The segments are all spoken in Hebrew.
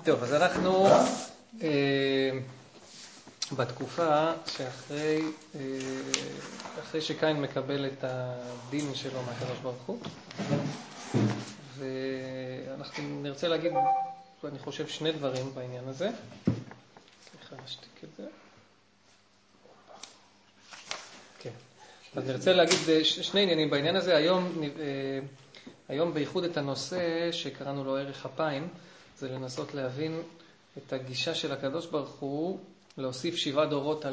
טוב, אז אנחנו בתקופה שאחרי שקין מקבל את הדין שלו מהקדוש ברוך הוא, ואנחנו נרצה להגיד, אני חושב, שני דברים בעניין הזה. סליחה, נשתיק את זה. כן. אז נרצה להגיד שני עניינים בעניין הזה. היום בייחוד את הנושא שקראנו לו ערך אפיים, זה לנסות להבין את הגישה של הקדוש ברוך הוא להוסיף 7 דורות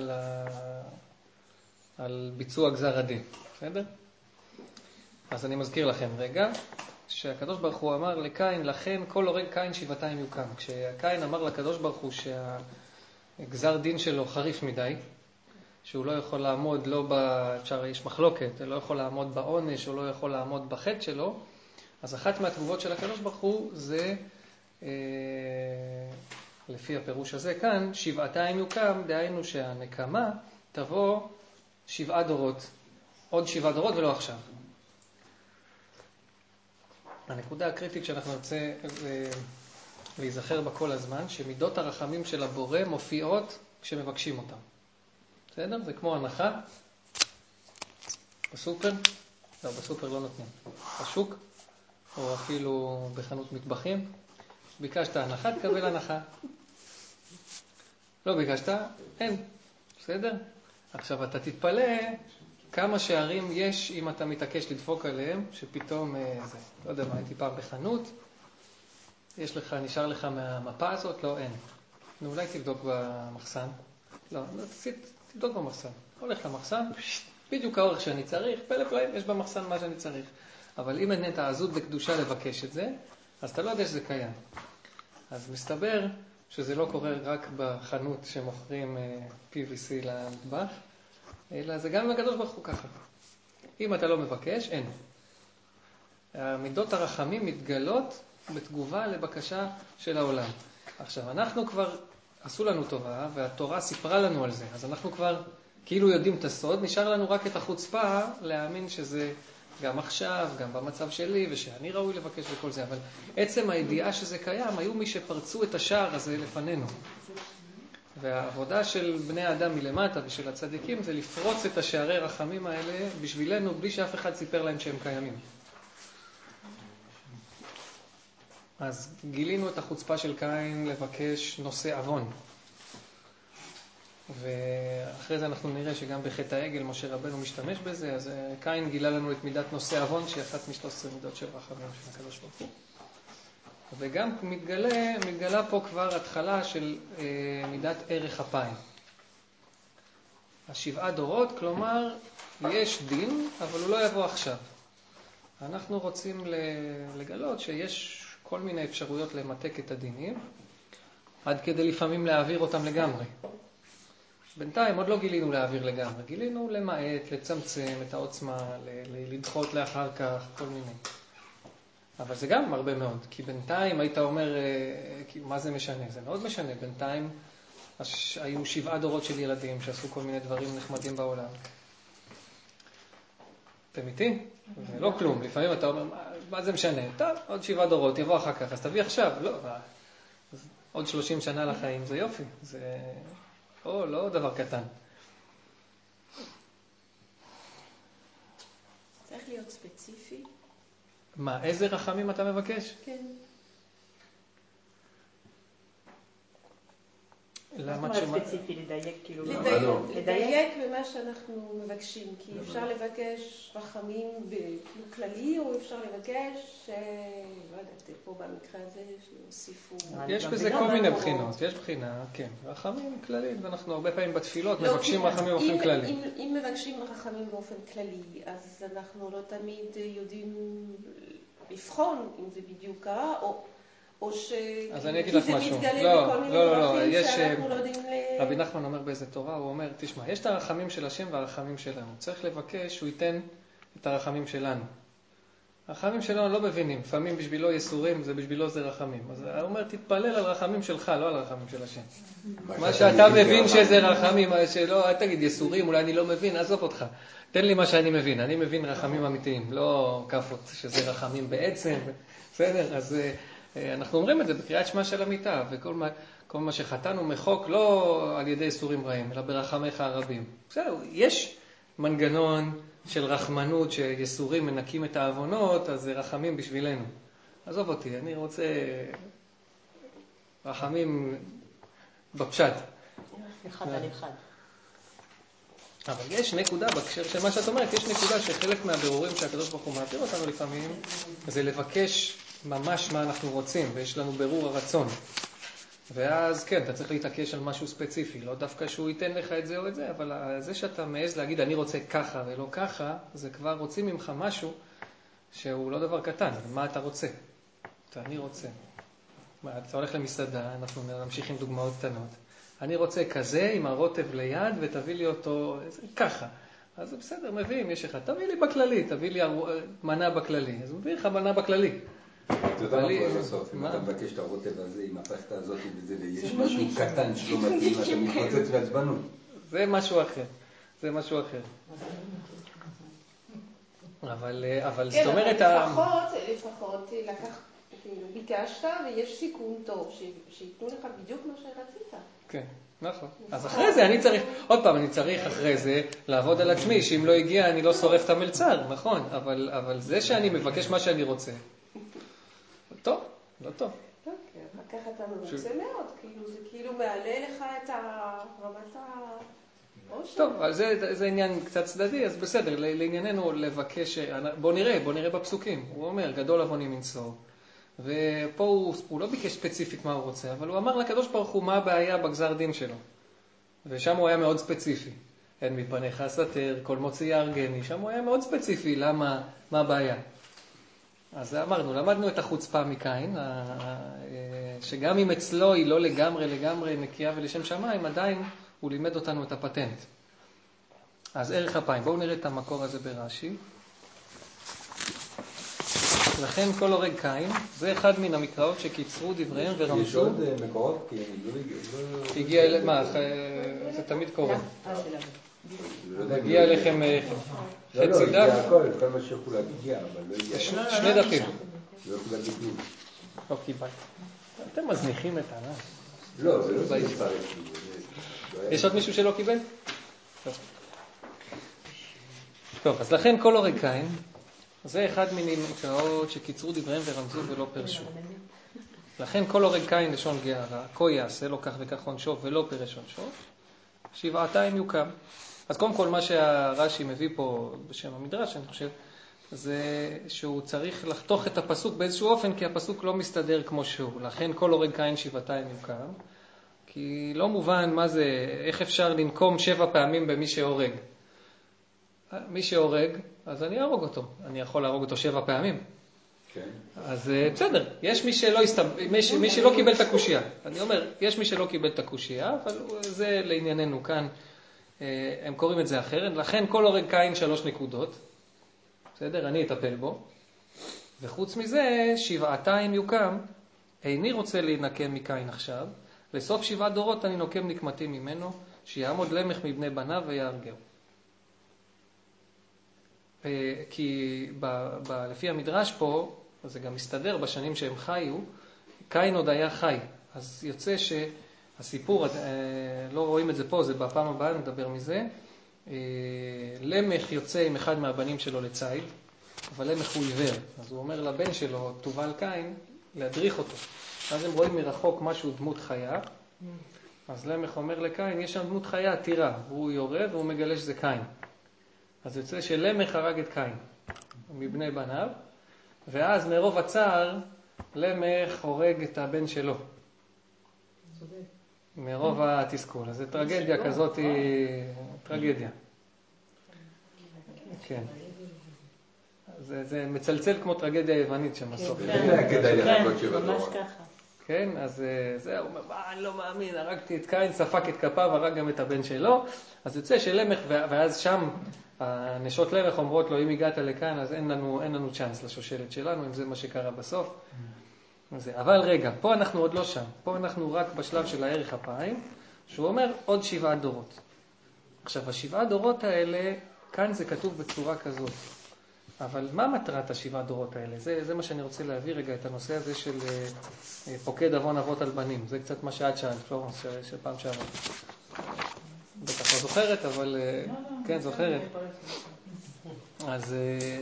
על ביצוע גזר הדין. בסדר? אז אני מזכיר לכם רגע שהקדוש ברוך הוא אמר לקין, לכן כל הורג קין 7 יוקם. כשקין אמר לקדוש ברוך הוא שהגזר דין שלו חריף מדי, שהוא לא יכול לעמוד, יש מחלוקת, לא יכול לעמוד בעונש או לא יכול לעמוד בחטא שלו, אז אחת מהתגובות של הקדוש ברוך הוא זה, לפי הפירוש הזה כאן, 7 יוקם, דהיינו שהנקמה תבוא 7 דורות, עוד 7 דורות ולא עכשיו. הנקודה הקריטית שאנחנו נרצה להיזכר בה כל הזמן, שמידות הרחמים של הבורא מופיעות כשמבקשים אותם. בסדר? זה כמו הנחה. בסופר? לא, בסופר לא נותנים. בשוק? או אפילו בחנות מטבחים. ביקשת הנחה, תקבל הנחה. לא ביקשת? אין. בסדר? עכשיו אתה תתפלא כמה שערים יש אם אתה מתעקש לדפוק עליהם, שפתאום זה. לא יודע מה, הייתי פעם בחנות, נשאר לך מהמפה הזאת? לא, אין. אולי תבדוק במחסן. לא, תבדוק במחסן. הולך למחסן, בדיוק האורך שאני צריך, פלא פלאים, יש במחסן מה שאני צריך. אבל אם אין את העזות בקדושה לבקש את זה, אז אתה לא יודע שזה קיים. אז מסתבר שזה לא קורה רק בחנות שמוכרים PVC למטבח, אלא זה גם הקדוש ברוך הוא ככה. אם אתה לא מבקש, אין. מידות הרחמים מתגלות בתגובה לבקשה של העולם. עכשיו, אנחנו כבר עשו לנו טובה, והתורה סיפרה לנו על זה. אז אנחנו כבר כאילו יודעים את הסוד, נשאר לנו רק את החוצפה להאמין שזה גם עכשיו, גם במצב שלי, ושאני ראוי לבקש וכל זה. אבל עצם הידיעה שזה קיים, היו מי שפרצו את השער הזה לפנינו. והעבודה של בני האדם מלמטה ושל הצדיקים זה לפרוץ את השערי רחמים האלה בשבילנו, בלי שאף אחד סיפר להם שהם קיימים. אז גילינו את החוצפה של קין לבקש נושא אבון. ואחרי זה אנחנו נראה שגם בחטא העגל משה רבנו משתמש בזה, אז קין גילה לנו את מידת נושא אבון, שהיא אחת מ13 מידות של רחמים של הקדוש ברוך הוא. וגם מתגלה פה כבר התחלה של מידת ערך אפיים. 7 דורות, כלומר, יש דין, אבל הוא לא יבוא עכשיו. אנחנו רוצים לגלות שיש כל מיני אפשרויות למתק את הדינים, עד כדי לפעמים להעביר אותם לגמרי. בינתיים עוד לא גילינו להעביר לגמרי, גילינו למעט, לצמצם את העוצמה, לדחות לאחר כך, כל מיני. אבל זה גם הרבה מאוד, כי בינתיים היית אומר, מה זה משנה? זה מאוד משנה, בינתיים היו 7 דורות של ילדים שעשו כל מיני דברים נחמדים בעולם. אתם איתי? זה לא כלום, לפעמים אתה אומר, מה זה משנה? טוב, עוד 7 דורות, יבוא אחר כך, אז תביא עכשיו, לא. עוד 30 שנה לחיים, זה יופי, זה לא דבר קטן. צריך להיות ספציפי. מה, איזה רחמים אתה מבקש? כן. למה ספציפי, לדייק כאילו? לדייק במה שאנחנו מבקשים, כי אפשר לבקש רחמים בכללי, או אפשר לבקש, לא יודעת, פה במקרה הזה שיוסיפו. יש בזה כל מיני בחינות, יש בחינה, כן, רחמים כלליים, ואנחנו הרבה פעמים בתפילות מבקשים רחמים באופן כללי. אם מבקשים רחמים באופן כללי, אז אנחנו לא תמיד יודעים לבחון אם זה בדיוק קרה, או אז אני אגיד לך משהו. רבי נחמן אומר באיזה תורה, הוא אומר, תשמע, יש את הרחמים של השם והרחמים שלנו. צריך לבקש שהוא ייתן את הרחמים שלנו. הרחמים שלנו לא מבינים, לפעמים בשבילו יסורים, זה בשבילו זה רחמים. אז הוא אומר, תתפלל על רחמים שלך, לא על רחמים של השם. מה שאתה מבין שזה רחמים, שלא, אל תגיד יסורים, אולי אני לא מבין, עזוב אותך. תן לי מה שאני מבין, אני מבין רחמים אמיתיים, לא כפות, שזה רחמים בעצם. בסדר? אז אנחנו אומרים את זה בקריאת שמע של המיטה, וכל מה שחטאנו מחוק לא על ידי איסורים רעים, אלא ברחמך הרבים. בסדר, יש מנגנון של רחמנות, שיסורים מנקים את העוונות, אז זה רחמים בשבילנו. עזוב אותי, אני רוצה רחמים בפשט. אחד על אחד. אבל יש נקודה בהקשר של מה שאת אומרת, יש נקודה שחלק מהבירורים שהקדוש ברוך הוא מעביר אותנו לפעמים, זה לבקש ממש מה אנחנו רוצים, ויש לנו ברור הרצון. ואז כן, אתה צריך להתעקש על משהו ספציפי, לא דווקא שהוא ייתן לך את זה או את זה, אבל זה שאתה מעז להגיד אני רוצה ככה ולא ככה, זה כבר רוצים ממך משהו שהוא לא דבר קטן. מה אתה רוצה? אני רוצה. אתה הולך למסעדה, אנחנו נמשיך עם דוגמאות קטנות. אני רוצה כזה עם הרוטב ליד ותביא לי אותו ככה. אז זה בסדר, מביאים, יש אחד. תביא לי בכללי, תביא לי מנה בכללי. אז מביא לך מנה בכללי. אתה יודע מה קורה בסוף, אם אתה מבקש את הרוטב הזה עם הפסטה הזאת וזה, ויש משהו קטן שלא מתאים, אתה מתפוצץ בעצבנות. זה משהו אחר. זה משהו אחר. אבל זאת אומרת... לפחות לקח, ביקשת ויש סיכום טוב, שיתנו לך בדיוק מה שרצית. כן, נכון. אז אחרי זה אני צריך, עוד פעם, אני צריך אחרי זה לעבוד על עצמי, שאם לא הגיע אני לא שורף את המלצר, נכון. אבל זה שאני מבקש מה שאני רוצה, טוב, לא טוב. רק ככה אתה מרוצה מאוד, זה כאילו מעלה לך את רמת האושר. טוב, אז זה עניין קצת צדדי, אז בסדר, לענייננו לבקש, בוא נראה בפסוקים. הוא אומר, גדול עווני מנשוא. ופה הוא לא ביקש ספציפית מה הוא רוצה, אבל הוא אמר לקדוש ברוך הוא מה הבעיה בגזר דין שלו. ושם הוא היה מאוד ספציפי. אין מפניך סתר, כל מוציא יהרגני, שם הוא היה מאוד ספציפי, למה, מה הבעיה. אז למדנו את החוצפה מקין, שגם אם אצלו היא לא לגמרי נקייה ולשם שמיים, עדיין הוא לימד אותנו את הפטנט. אז ערך אפיים, בואו נראה את המקור הזה ברש"י. לכן כל הורג קין, זה אחד מן המקראות שקיצרו דבריהם ורמזו. יש עוד מקורות? כי הגיע אליכם, מה, זה תמיד קורה. הגיע אליכם חצי דף. כל מה שיכול להגיע, אבל לא הגיע. שני דפים. לא קיבלתי כלום. לא קיבלתי. אתם מזניחים את הענף. לא, זה לא מספר. יש עוד מישהו שלא קיבל? טוב, אז לכן כל הורג קין, זה אחד מיני מקראות שקיצרו דבריהם ורמזו ולא פרשו. לכן כל הורג קין לשון גערה, כה יעשה לו כך וכך עונשו ולא פרש עונשו, שבעתיים יוקם. אז קודם כל מה שהרש"י מביא פה בשם המדרש, אני חושב, זה שהוא צריך לחתוך את הפסוק באיזשהו אופן, כי הפסוק לא מסתדר כמו שהוא. לכן כל הורג קין שבעתיים יוקם, כי לא מובן מה זה, איך אפשר לנקום 7 פעמים במי שהורג. מי שהורג, אז אני ארוג אותו. אני יכול להרוג אותו 7 פעמים. כן. אז בסדר, יש מי שלא קיבל את הקושייה. אני אומר, יש מי שלא קיבל את הקושייה, אבל זה לענייננו כאן. הם קוראים את זה אחרת. לכן כל הורג קין 3 נקודות. בסדר, אני אטפל בו. וחוץ מזה, שבעתיים יוקם. איני רוצה להינקם מקין עכשיו. לסוף 7 דורות אני נוקם נקמתי ממנו, שיעמוד למך מבני בניו ויהרגהו. כי לפי המדרש פה, זה גם מסתדר בשנים שהם חיו, קין עוד היה חי. אז יוצא שהסיפור, לא רואים את זה פה, זה בפעם הבאה נדבר מזה. למך יוצא עם אחד מהבנים שלו לציד, אבל למך הוא עיוור. אז הוא אומר לבן שלו, תובל קין, להדריך אותו. אז הם רואים מרחוק משהו דמות חיה. אז למך אומר לקין, יש שם דמות חיה עתירה. הוא יורה והוא מגלה שזה קין. אז יוצא שלמך הרג את קין מבני בניו, ואז מרוב הצער למך הורג את הבן שלו. מרוב התסכול. אז זה טרגדיה כזאת, טרגדיה. כן. זה מצלצל כמו טרגדיה יוונית שם בסוף. כן, ממש ככה. כן, אז זהו, אני לא מאמין, הרגתי את קין, ספק את כפיו, הרג גם את הבן שלו. אז יוצא שלמך, ואז שם הנשות למך אומרות לו, אם הגעת לכאן, אז אין לנו צ'אנס לשושלת שלנו, אם זה מה שקרה בסוף. אבל רגע, פה אנחנו עוד לא שם. פה אנחנו רק בשלב של הערך אפיים, שהוא אומר עוד 7 דורות. עכשיו, ה7 דורות האלה, כאן זה כתוב בצורה כזאת. אבל מה מטרת השבעה דורות האלה? זה מה שאני רוצה להביא רגע, את הנושא הזה של פוקד אבון אבות על בנים. זה קצת מה שאת שאלת, פלורנס, של פעם שעברה. בטח לא זוכרת, אבל כן, זוכרת. אז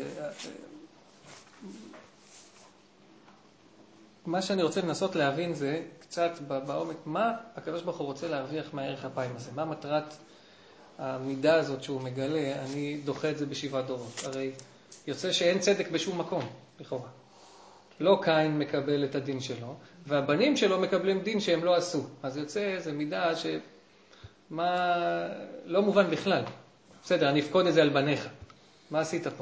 מה שאני רוצה לנסות להבין זה קצת בעומק, מה הקדוש ברוך הוא רוצה להרוויח מהערך אפיים הזה? מה מטרת המידה הזאת שהוא מגלה? אני דוחה את זה בשבעה דורות. הרי יוצא שאין צדק בשום מקום, לכאורה. לא קין מקבל את הדין שלו, והבנים שלו מקבלים דין שהם לא עשו. אז יוצא איזו מידה מה לא מובן בכלל. בסדר, אני אפקוד את זה על בניך. מה עשית פה?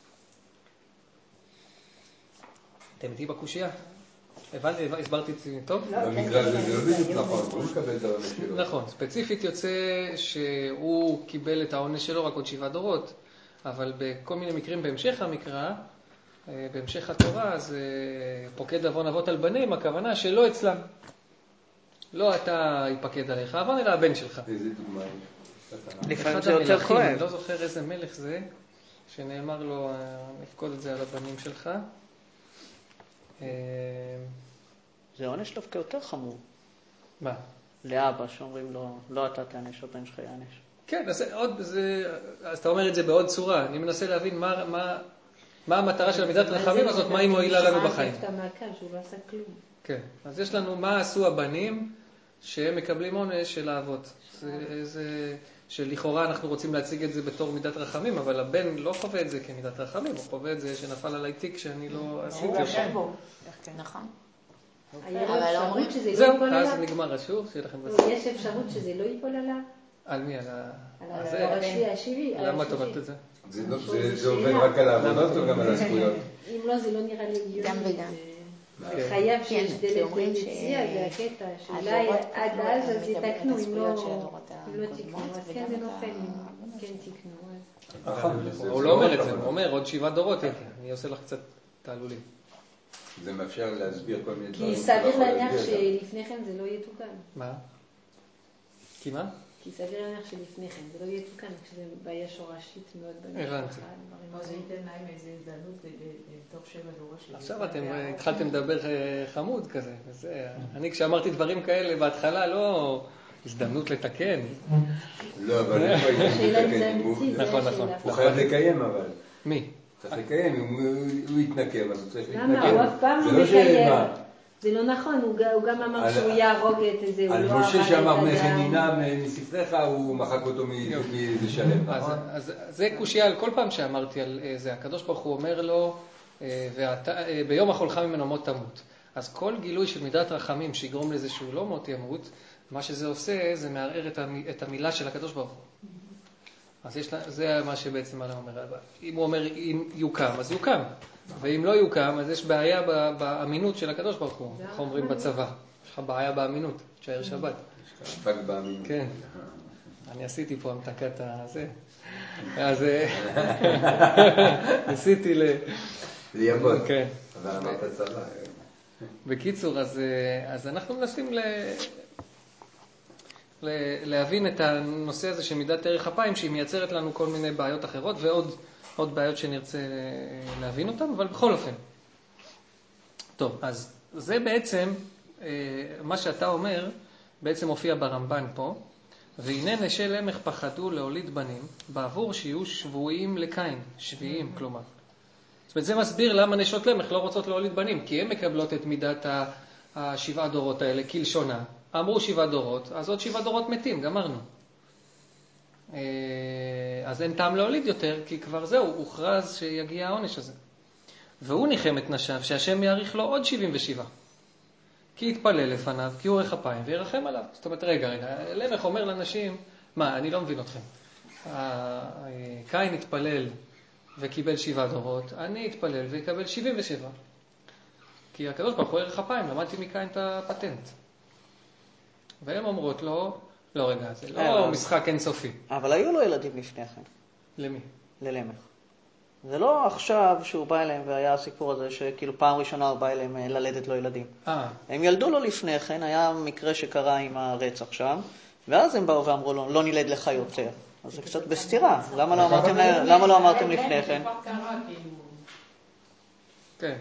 אתם איתי בקושייה? הסברתי את זה טוב? במקרה הזה זה לא בדיוק נכון, הוא מקבל את העונש שלו. נכון, ספציפית יוצא שהוא קיבל את העונש שלו רק עוד 7 דורות, אבל בכל מיני מקרים בהמשך המקרא, בהמשך התורה, אז פוקד אבון אבות על בנים, הכוונה שלא אצלם. לא אתה ייפקד עליך, אבון אלא הבן שלך. איזה דוגמה? לפעמים זה יותר כואב. לא זוכר איזה מלך זה, שנאמר לו, נפקוד את זה על הבנים שלך. זה עונש דווקא יותר חמור. מה? לאבא שאומרים לו, לא אתה תענש, הבן שלך יענש. כן, אז אתה אומר את זה בעוד צורה. אני מנסה להבין מה המטרה של עמידת רחמים הזאת, מה היא מועילה לנו בחיים. כן, אז יש לנו מה עשו הבנים שהם מקבלים עונש של האבות. זה שלכאורה אנחנו רוצים להציג את זה בתור מידת רחמים, אבל הבן לא חווה את זה כמידת רחמים, הוא חווה את זה שנפל עליי תיק שאני לא עשיתי אותו. נכון. אבל אומרים שזה לא זהו, ייפול עליו? אז נגמר השיעור, שיהיה לכם בסדר. יש אפשרות שזה לא ייפול עליו? על מי? על השני. למה את אומרת את זה? זה עובד רק על העבודות או גם על הזכויות? אם לא, זה לא נראה לי הגיוני. גם וגם. חייב שיש דלת ליציאה, זה הקטע, שאולי עד אז יתקנו, אם לא תקנו, אז כן זה נופל, אם כן תקנו. נכון, הוא לא אומר את זה, הוא אומר עוד 7 דורות, אני עושה לך קצת תעלולים. זה מאפשר להסביר כל מיני דברים. כי סביר להניח שלפני כן זה לא יתוקן. מה? כי מה? כי סביר להניח שלפני כן זה לא יתוקן, כשזה בעיה שורשית מאוד במשפחה. הבנתי. אז זה ייתן להם איזו הזדמנות תוך 7 דורות. עכשיו אתם התחלתם לדבר חמוד כזה. אני כשאמרתי דברים כאלה בהתחלה לא הזדמנות לתקן. לא, אבל איפה הייתם לתקן? נכון. הוא חייב לקיים אבל. מי? צריך לקיים, הוא יתנקם, אז הוא צריך להתנקם. למה? הוא אף פעם לא מקיים. זה לא נכון, הוא גם אמר שהוא יהרוג את זה, הוא לא על משה שאמר מחנינה מספריך, הוא מחק אותו משלם, נכון? אז זה קושיה על כל פעם שאמרתי על זה. הקדוש ברוך הוא אומר לו, ביום אכולך ממנו מות תמות. אז כל גילוי של מידת רחמים שיגרום לזה שהוא לא מות ימות, מה שזה עושה זה מערער את המילה של הקדוש ברוך הוא. אז זה מה שבעצם מה אומר. אם הוא אומר אם יוקם, אז יוקם. ואם לא יוקם, אז יש בעיה באמינות של הקדוש ברוך הוא. איך אומרים בצבא? יש לך בעיה באמינות, תשאר שבת. יש לך פג באמינות. כן. אני עשיתי פה המתקת הזה. אז ניסיתי לימוד. כן. אבל אמרת צבא. בקיצור, אז אנחנו מנסים להבין את הנושא הזה של מידת ערך אפיים, שהיא מייצרת לנו כל מיני בעיות אחרות, ועוד בעיות שנרצה להבין אותן, אבל בכל אופן. טוב, אז זה בעצם, מה שאתה אומר, בעצם הופיע ברמב"ן פה, והנה נשי למך פחדו להוליד בנים, בעבור שיהיו שבויים לקין, שביעים כלומר. זאת אומרת, זה מסביר למה נשות למך לא רוצות להוליד בנים, כי הן מקבלות את מידת 7 דורות האלה כלשונה. אמרו 7 דורות, אז עוד 7 דורות מתים, גמרנו. אז אין טעם להוליד יותר, כי כבר זהו, הוכרז שיגיע העונש הזה. והוא ניחם את נשיו, שהשם יאריך לו עוד 77. כי יתפלל לפניו, כי הוא ערך אפיים, וירחם עליו. זאת אומרת, רגע, למך אומר לאנשים, מה, אני לא מבין אתכם. קין התפלל וקיבל 7 דורות, אני אתפלל ויקבל 77. כי הקדוש ברוך הוא ערך אפיים, למדתי מקין את הפטנט. והן אומרות לו, לא רגע, זה לא משחק אינסופי. אבל היו לו ילדים לפני כן. למי? ללמך. זה לא עכשיו שהוא בא אליהם והיה הסיפור הזה שכאילו פעם ראשונה הוא בא אליהם ללדת לו ילדים. הם ילדו לו לפני כן, היה מקרה שקרה עם הרצח שם, ואז הם באו ואמרו לו, לא נלד לך יותר. אז זה קצת בסתירה. למה לא אמרתם לפני כן? כן.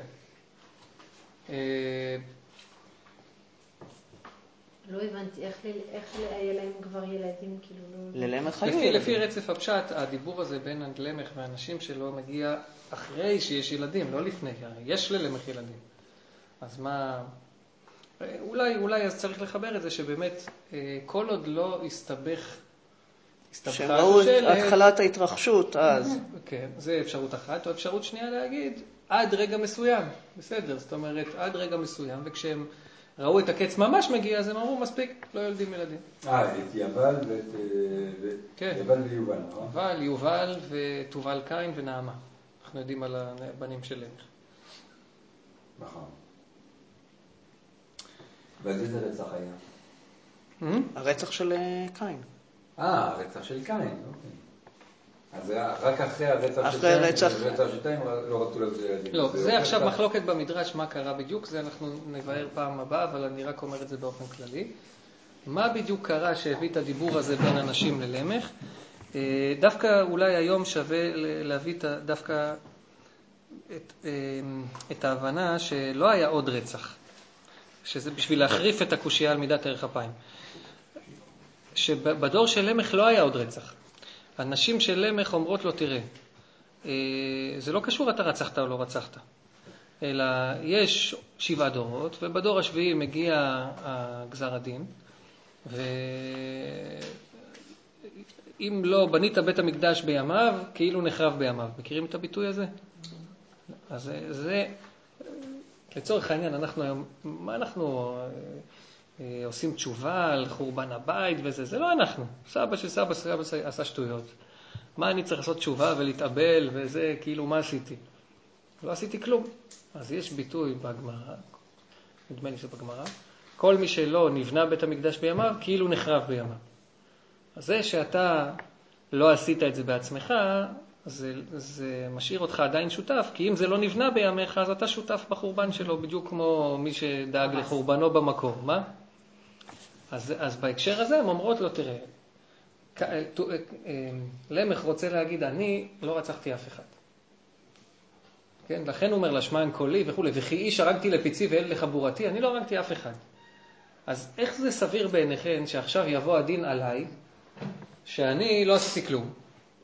לא הבנתי, איך היה להם כבר ילדים, כאילו לא... ללמך היו ילדים. לפי רצף הפשט, הדיבור הזה בין למך והאנשים שלו מגיע אחרי שיש ילדים, לא לפני, יש ללמך ילדים. אז מה... אולי אז צריך לחבר את זה שבאמת כל עוד לא הסתבך... שהם ראו את התחלת ההתרחשות אז. כן, זה אפשרות אחת, או אפשרות שנייה להגיד עד רגע מסוים, בסדר, זאת אומרת עד רגע מסוים, וכשהם ראו את הקץ ממש מגיע, אז הם אמרו מספיק, לא ילדים ילדים. את יבל יבל ויובל, נכון? יבל, יובל ותובל קין ונעמה. אנחנו יודעים על הבנים של למך. נכון. ועד איזה רצח היה? הרצח של קין. הרצח של קין, אוקיי. אז רק אחרי הרצח של קין לא רצו לזה ילדים. לא, זה עכשיו מחלוקת במדרש, מה קרה בדיוק, זה אנחנו נבהר פעם הבאה, אבל אני רק אומר את זה באופן כללי. מה בדיוק קרה שהביא את הדיבור הזה בין אנשים ללמך? דווקא אולי היום שווה להביא דווקא את ההבנה שלא היה עוד רצח, שזה בשביל להחריף את הקושיה על מידת ערך אפיים. שבדור של למך לא היה עוד רצח. הנשים של למך אומרות לו, תראה, זה לא קשור אתה רצחת או לא רצחת, אלא יש 7 דורות, ובדור השביעי מגיע גזר הדין, ואם לא בנית בית המקדש בימיו, כאילו נחרב בימיו. מכירים את הביטוי הזה? אז זה, לצורך העניין, אנחנו היום, מה אנחנו עושים תשובה על חורבן הבית וזה? זה לא אנחנו. סבא של סבא עשה שטויות. מה אני צריך לעשות תשובה ולהתאבל וזה, כאילו מה עשיתי? לא עשיתי כלום. אז יש ביטוי בגמרא, נדמה לי שבגמרא, כל מי שלא נבנה בית המקדש בימיו, כאילו נחרב בימיו. אז זה שאתה לא עשית את זה בעצמך, זה משאיר אותך עדיין שותף, כי אם זה לא נבנה בימיך, אז אתה שותף בחורבן שלו, בדיוק כמו מי שדאג לחורבנו במקור. מה? אז בהקשר הזה הם אומרות לו, תראה, למך רוצה להגיד, אני לא רצחתי אף אחד. כן? לכן הוא אומר לשמן קולי וכו', וכי איש הרגתי לפיצי ואל לחבורתי, אני לא הרגתי אף אחד. אז איך זה סביר בעיניכם שעכשיו יבוא הדין עליי, שאני לא עשיתי כלום,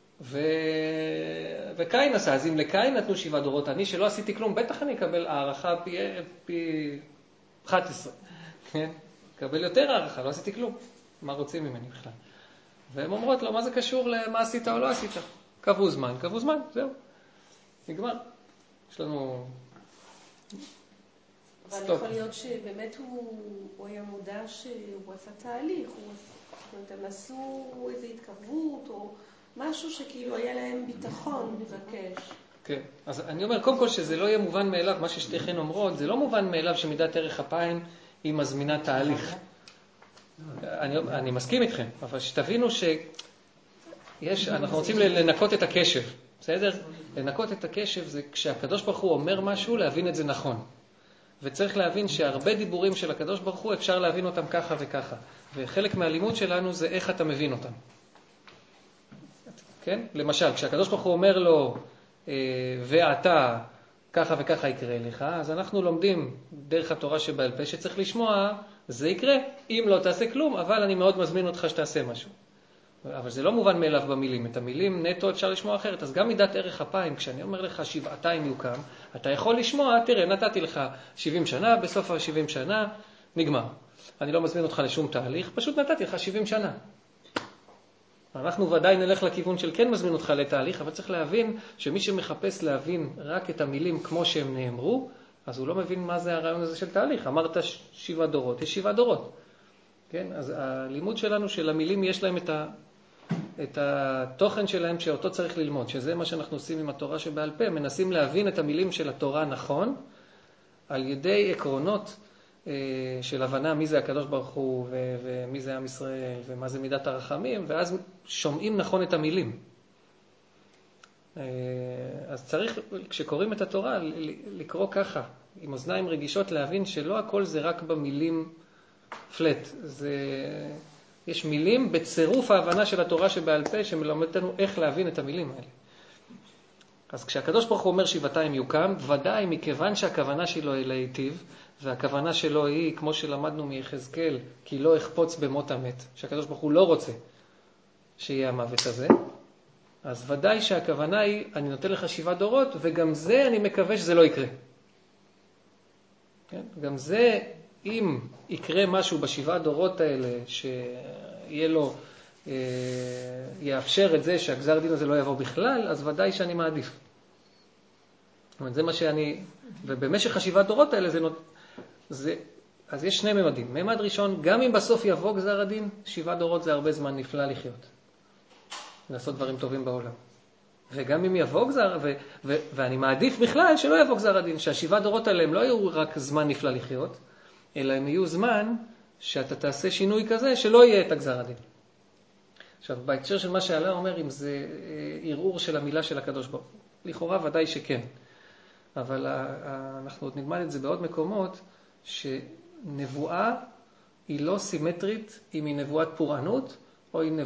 וקין עשה, אז אם לקין נתנו 7 דורות, אני שלא עשיתי כלום, בטח אני אקבל הערכה פי 11, כן? אקבל יותר הערכה, לא עשיתי כלום. מה רוצים ממני בכלל? והם אומרות לו, מה זה קשור למה עשית או לא עשית? קבעו זמן, זהו. נגמר. יש לנו... אבל יכול להיות שבאמת הוא היה מודע שהוא עשה תהליך, הם עשו איזו התקרבות או משהו שכאילו היה להם ביטחון לבקש. כן, אז אני אומר קודם כל שזה לא יהיה מובן מאליו, מה ששתיכן אומרות, זה לא מובן מאליו שמידת ערך אפיים היא מזמינה תהליך. אני מסכים איתכם, אבל שתבינו אנחנו רוצים לנקות את הקשב, בסדר? לנקות את הקשב זה כשהקדוש ברוך הוא אומר משהו, להבין את זה נכון. וצריך להבין שהרבה דיבורים של הקדוש ברוך הוא אפשר להבין אותם ככה וככה. וחלק מהלימוד שלנו זה איך אתה מבין אותם. כן? למשל, כשהקדוש ברוך הוא אומר לו, ואתה ככה וככה יקרה לך, אז אנחנו לומדים דרך התורה שבעל פה שצריך לשמוע, זה יקרה, אם לא תעשה כלום, אבל אני מאוד מזמין אותך שתעשה משהו. אבל זה לא מובן מאליו במילים. את המילים נטו אפשר לשמוע אחרת. אז גם מידת ערך אפיים, כשאני אומר לך 7 יוקם, אתה יכול לשמוע, תראה, נתתי לך 70 שנה, בסוף ה-70 שנה נגמר. אני לא מזמין אותך לשום תהליך, פשוט נתתי לך 70 שנה. אנחנו ודאי נלך לכיוון של כן מזמין אותך לתהליך, אבל צריך להבין שמי שמחפש להבין רק את המילים כמו שהם נאמרו, אז הוא לא מבין מה זה הרעיון הזה של תהליך. אמרת 7 דורות, יש 7 דורות. כן? אז הלימוד שלנו של המילים יש להם את התוכן שלהם שאותו צריך ללמוד, שזה מה שאנחנו עושים עם התורה שבעל פה, מנסים להבין את המילים של התורה נכון, על ידי עקרונות של הבנה מי זה הקדוש ברוך הוא ומי זה עם ישראל ומה זה מידת הרחמים, ואז שומעים נכון את המילים. אז צריך, כשקוראים את התורה, לקרוא ככה, עם אוזניים רגישות, להבין שלא הכל זה רק במילים פלט. יש מילים בצירוף ההבנה של התורה שבעל פה שמלמד אותנו איך להבין את המילים האלה. אז כשהקדוש ברוך הוא אומר שבעתיים יוקם, ודאי מכיוון שהכוונה שלו היא להיטיב, והכוונה שלו היא, כמו שלמדנו מיחזקאל, כי לא אחפוץ במות המת, שהקדוש ברוך הוא לא רוצה שיהיה המוות הזה, אז ודאי שהכוונה היא, אני נותן לך 7 דורות, וגם זה אני מקווה שזה לא יקרה. כן? גם זה, אם יקרה משהו ב7 דורות האלה, שיהיה לו, יאפשר את זה שהגזר דין הזה לא יבוא בכלל, אז ודאי שאני מעדיף. זאת אומרת, זה מה שאני, ובמשך 7 דורות האלה אז יש 2 ממדים. ממד ראשון, גם אם בסוף יבוא גזר הדין, 7 דורות זה הרבה זמן נפלא לחיות. לעשות דברים טובים בעולם. וגם אם יבוא גזר, ואני מעדיף בכלל שלא יבוא גזר הדין, שה7 דורות האלה הם לא יהיו רק זמן נפלא לחיות, אלא הם יהיו זמן שאתה תעשה שינוי כזה שלא יהיה את הגזר הדין. עכשיו, בהקשר של מה שעלה אומר, אם זה ערעור של המילה של הקדוש ברוך הוא. לכאורה ודאי שכן. אבל אנחנו עוד נלמד את זה בעוד מקומות, שנבואה היא לא סימטרית אם היא נבואת פורענות, או היא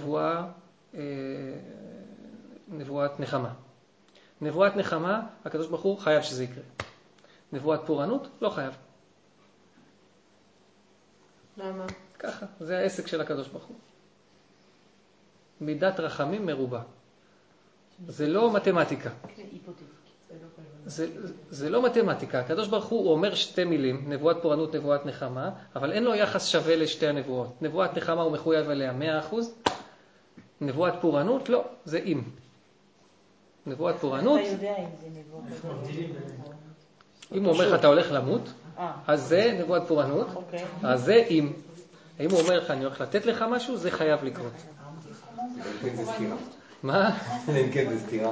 נבואת נחמה. נבואת נחמה, הקדוש ברוך הוא חייב שזה יקרה. נבואת פורענות, לא חייב. למה? ככה, זה העסק של הקדוש ברוך הוא. מידת רחמים מרובה. זה לא מתמטיקה. זה לא מתמטיקה. הקדוש ברוך הוא אומר 2 מילים, נבואת פורענות, נבואת נחמה, אבל אין לו יחס שווה לשתי הנבואות. נבואת נחמה הוא מחויב עליה 100%, נבואת פורענות לא, זה אם. נבואת פורענות, אתה יודע אם זה נבואת. אם הוא אומר לך אתה הולך למות, אז זה נבואת פורענות, אז זה אם. אם הוא אומר לך אני הולך לתת לך משהו, זה חייב לקרות. זה סתירה. מה? כן, זה סתירה.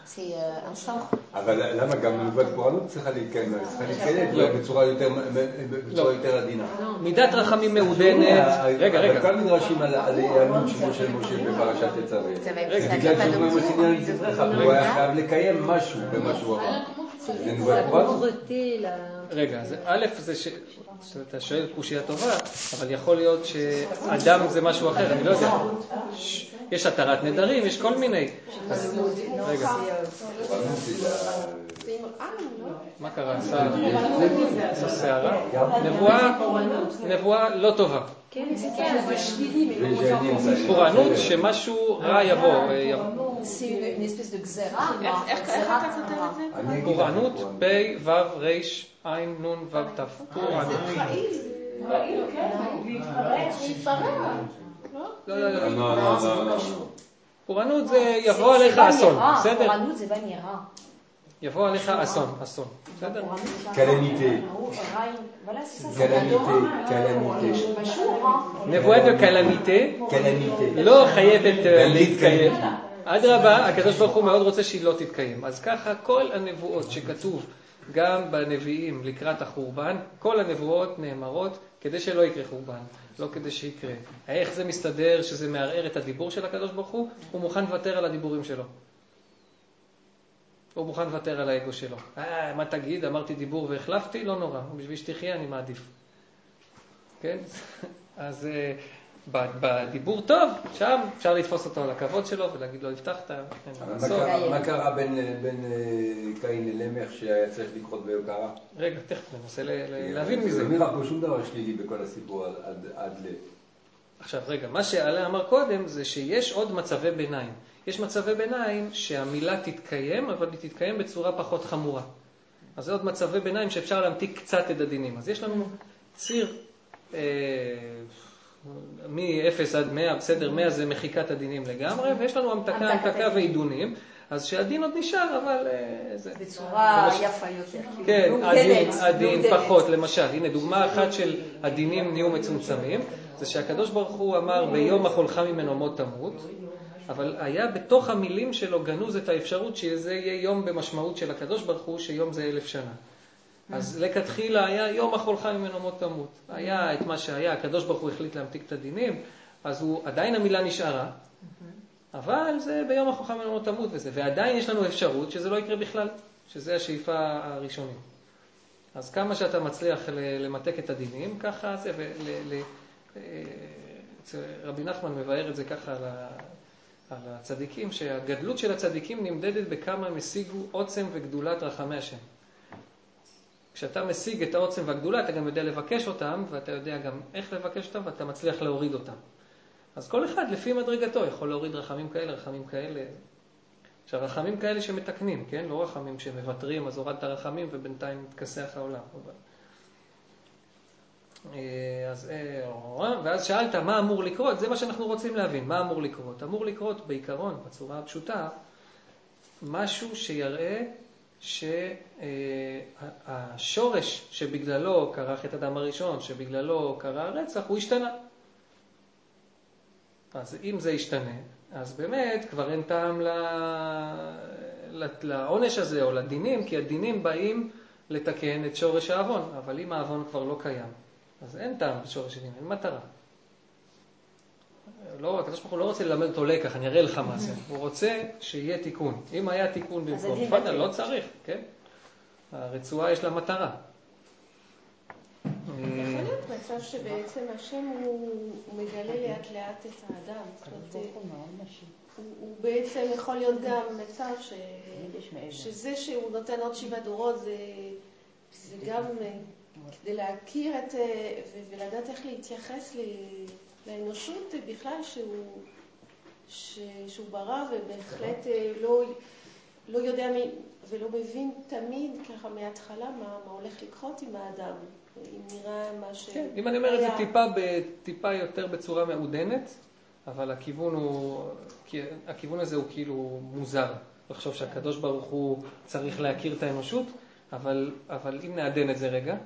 אבל למה גם נבואת פורענות צריכה להתקיים? צריכה להתקיים בצורה יותר עדינה. מידת רחמים מעודנת. רגע. אבל כל מדרשים על העלות שמו של משה בפרשת תצווה. זה בגלל שאומרים את עניין זברך, הוא היה חייב לקיים משהו במשהו הבא. זה נבואת פורענות. רגע, א' זה שאתה שואל קושיה טובה, אבל יכול להיות שאדם זה משהו אחר, אני לא יודע. יש התרת נדרים, יש כל מיני. רגע. מה קרה? עשה שערה? נבואה לא טובה. פורענות שמשהו רע יבוא. פורענות פי וו ריש עין נון וו תף. פורענות. לא. פורענות זה יבוא עליך אסון, בסדר? פורענות זה בנירה. יבוא עליך אסון, בסדר? קלמיטה. נבואה דה קלמיטה לא חייבת להתקיים. אדרבה, הקדוש ברוך הוא מאוד רוצה שהיא לא תתקיים. אז ככה כל הנבואות שכתוב גם בנביאים לקראת החורבן, כל הנבואות נאמרות כדי שלא יקרה חורבן, לא כדי שיקרה. איך זה מסתדר שזה מערער את הדיבור של הקדוש ברוך הוא? הוא מוכן לוותר על הדיבורים שלו. הוא מוכן לוותר על האגו שלו. מה תגיד? אמרתי דיבור והחלפתי? לא נורא. בשביל שתחיה אני מעדיף. כן? אז בדיבור טוב, שם אפשר לתפוס אותו על הכבוד שלו ולהגיד לו, הבטחת. מה קרה בין קין ללמך שהיה צריך לקרות ביוקרה? רגע, תכף ננסה להבין מזה. לא נראה פה שום דבר שלילי בכל הסיפור עד ל... עכשיו רגע, מה שעלה אמר קודם זה שיש עוד מצבי ביניים. יש מצבי ביניים שהמילה תתקיים, אבל היא תתקיים בצורה פחות חמורה. אז זה עוד מצבי ביניים שאפשר להמתיק קצת את הדינים. אז יש לנו ציר מ-0 עד 100, בסדר, 100 זה מחיקת הדינים לגמרי, ויש לנו המתקה ועידונים, אז שהדין עוד נשאר, אבל זה... בצורה יפה יותר. כן, הדין פחות, למשל. הנה, דוגמה אחת של הדינים נהיו מצומצמים, זה שהקדוש ברוך הוא אמר ביום אכולך ממנו מות תמות, אבל היה בתוך המילים שלו גנוז את האפשרות שזה יהיה יום במשמעות של הקדוש ברוך הוא, שיום זה 1000 שנה. אז לכתחילה היה יום אכולך ממנו מות תמות. היה את מה שהיה, הקדוש ברוך הוא החליט להמתיק את הדינים, אז עדיין המילה נשארה, אבל זה ביום אכולך ממנו מות תמות וזה. ועדיין יש לנו אפשרות שזה לא יקרה בכלל, שזה השאיפה הראשונית. אז כמה שאתה מצליח למתק את הדינים, ככה זה, רבי נחמן מבאר את זה ככה על הצדיקים, שהגדלות של הצדיקים נמדדת בכמה הם השיגו עוצם וגדולת רחמי השם. כשאתה משיג את העוצם והגדולה, אתה גם יודע לבקש אותם, ואתה יודע גם איך לבקש אותם, ואתה מצליח להוריד אותם. אז כל אחד לפי מדרגתו יכול להוריד רחמים כאלה, רחמים כאלה. עכשיו, רחמים כאלה שמתקנים, כן? לא רחמים שמוותרים, אז הורדת הרחמים ובינתיים מתכסח העולם. ואז שאלת מה אמור לקרות, זה מה שאנחנו רוצים להבין, מה אמור לקרות. אמור לקרות בעיקרון, בצורה הפשוטה, משהו שיראה שהשורש שבגללו קרה חטא האדם הראשון, שבגללו קרה הרצח, הוא השתנה. אז אם זה ישתנה, אז באמת כבר אין טעם לעונש הזה או לדינים, כי הדינים באים לתקן את שורש האבון, אבל אם האבון כבר לא קיים, אז אין טעם בשורש הדין, אין מטרה. הקדוש ברוך הוא לא רוצה ללמד אותו לקח, אני אראה לך מה זה. הוא רוצה שיהיה תיקון. אם היה תיקון במקום, פאדה, לא צריך, כן? הרצועה יש לה מטרה. יכול להיות מצב שבעצם השם הוא מגלה לאט לאט את האדם. הוא בעצם יכול להיות גם מצב שזה שהוא נותן עוד 7 דורות, זה גם כדי להכיר ולדעת איך להתייחס לאנושות בכלל שהוא ברא, ובהחלט לא יודע ולא מבין תמיד ככה מההתחלה מה הולך לקרות עם האדם, אם נראה מה ש... כן, אם אני אומר את זה טיפה יותר בצורה מעודנת, אבל הכיוון הזה הוא כאילו מוזר. לחשוב שהקדוש ברוך הוא צריך להכיר את האנושות, אבל אם נעדן את זה רגע,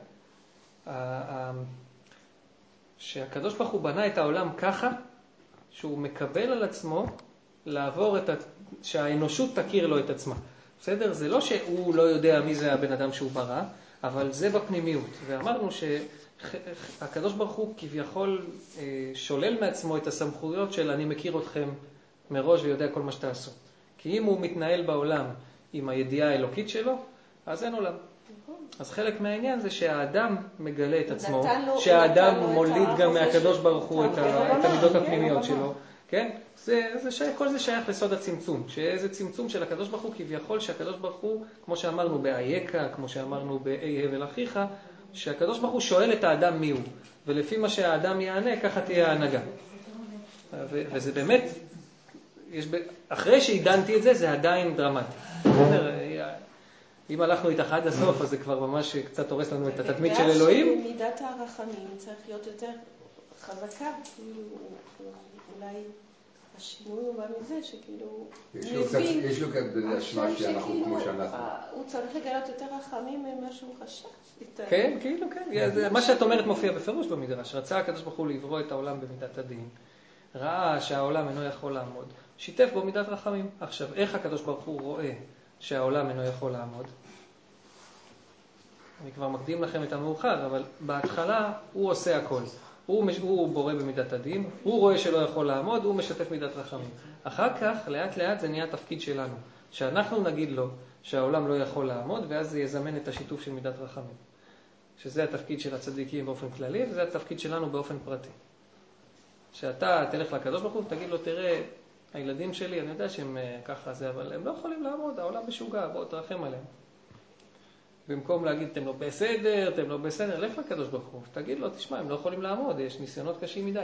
שהקדוש ברוך הוא בנה את העולם ככה, שהוא מקבל על עצמו לעבור שהאנושות תכיר לו את עצמה. בסדר? זה לא שהוא לא יודע מי זה הבן אדם שהוא ברא, אבל זה בפנימיות. ואמרנו שהקדוש ברוך הוא כביכול שולל מעצמו את הסמכויות של אני מכיר אתכם מראש ויודע כל מה שתעשו. כי אם הוא מתנהל בעולם עם הידיעה האלוקית שלו, אז אין עולם. אז חלק מהעניין זה שהאדם מגלה את עצמו, שהאדם מוליד גם מהקדוש ברוך הוא את המידות הפנימיות שלו, כן? כל זה שייך לסוד הצמצום, שזה צמצום של הקדוש ברוך הוא כביכול, שהקדוש ברוך הוא, כמו שאמרנו באייקה, כמו שאמרנו באי הבל אחיך, שהקדוש ברוך הוא שואל את האדם מי הוא, ולפי מה שהאדם יענה, ככה תהיה ההנהגה. וזה באמת, אחרי שהדנתי את זה, זה עדיין דרמטי. אם הלכנו איתך עד הסוף, אז זה כבר ממש קצת הורס לנו את התדמית של אלוהים. מידת הרחמים צריך להיות יותר חזקה, כאילו אולי השינוי הוא בא מזה שכאילו מבין, יש לו כאן באשמה שאנחנו כמו שאנחנו. הוא צריך לגלות יותר רחמים ממה שהוא חשב. כן, כאילו, כן. מה שאת אומרת מופיע בפירוש במדרש. רצה הקדוש ברוך הוא לברוא את העולם במידת הדין. ראה שהעולם אינו יכול לעמוד. שיתף בו מידת רחמים. עכשיו, איך הקדוש ברוך הוא רואה שהעולם אינו יכול לעמוד? אני כבר מקדים לכם את המאוחר, אבל בהתחלה הוא עושה הכל. הוא בורא במידת הדין, הוא רואה שלא יכול לעמוד, הוא משתף מידת רחמים. אחר כך, לאט לאט זה נהיה תפקיד שלנו, שאנחנו נגיד לו שהעולם לא יכול לעמוד, ואז זה יזמן את השיתוף של מידת רחמים. שזה התפקיד של הצדיקים באופן כללי, וזה התפקיד שלנו באופן פרטי. שאתה תלך לקדוש ברוך הוא ותגיד לו, תראה, הילדים שלי, אני יודע שהם ככה זה, אבל הם לא יכולים לעמוד, העולם משוגע, בוא תרחם עליהם. במקום להגיד, אתם לא בסדר, אתם לא בסדר, לך לקדוש ברוך הוא, תגיד לו, תשמע, הם לא יכולים לעמוד, יש ניסיונות קשים מדי.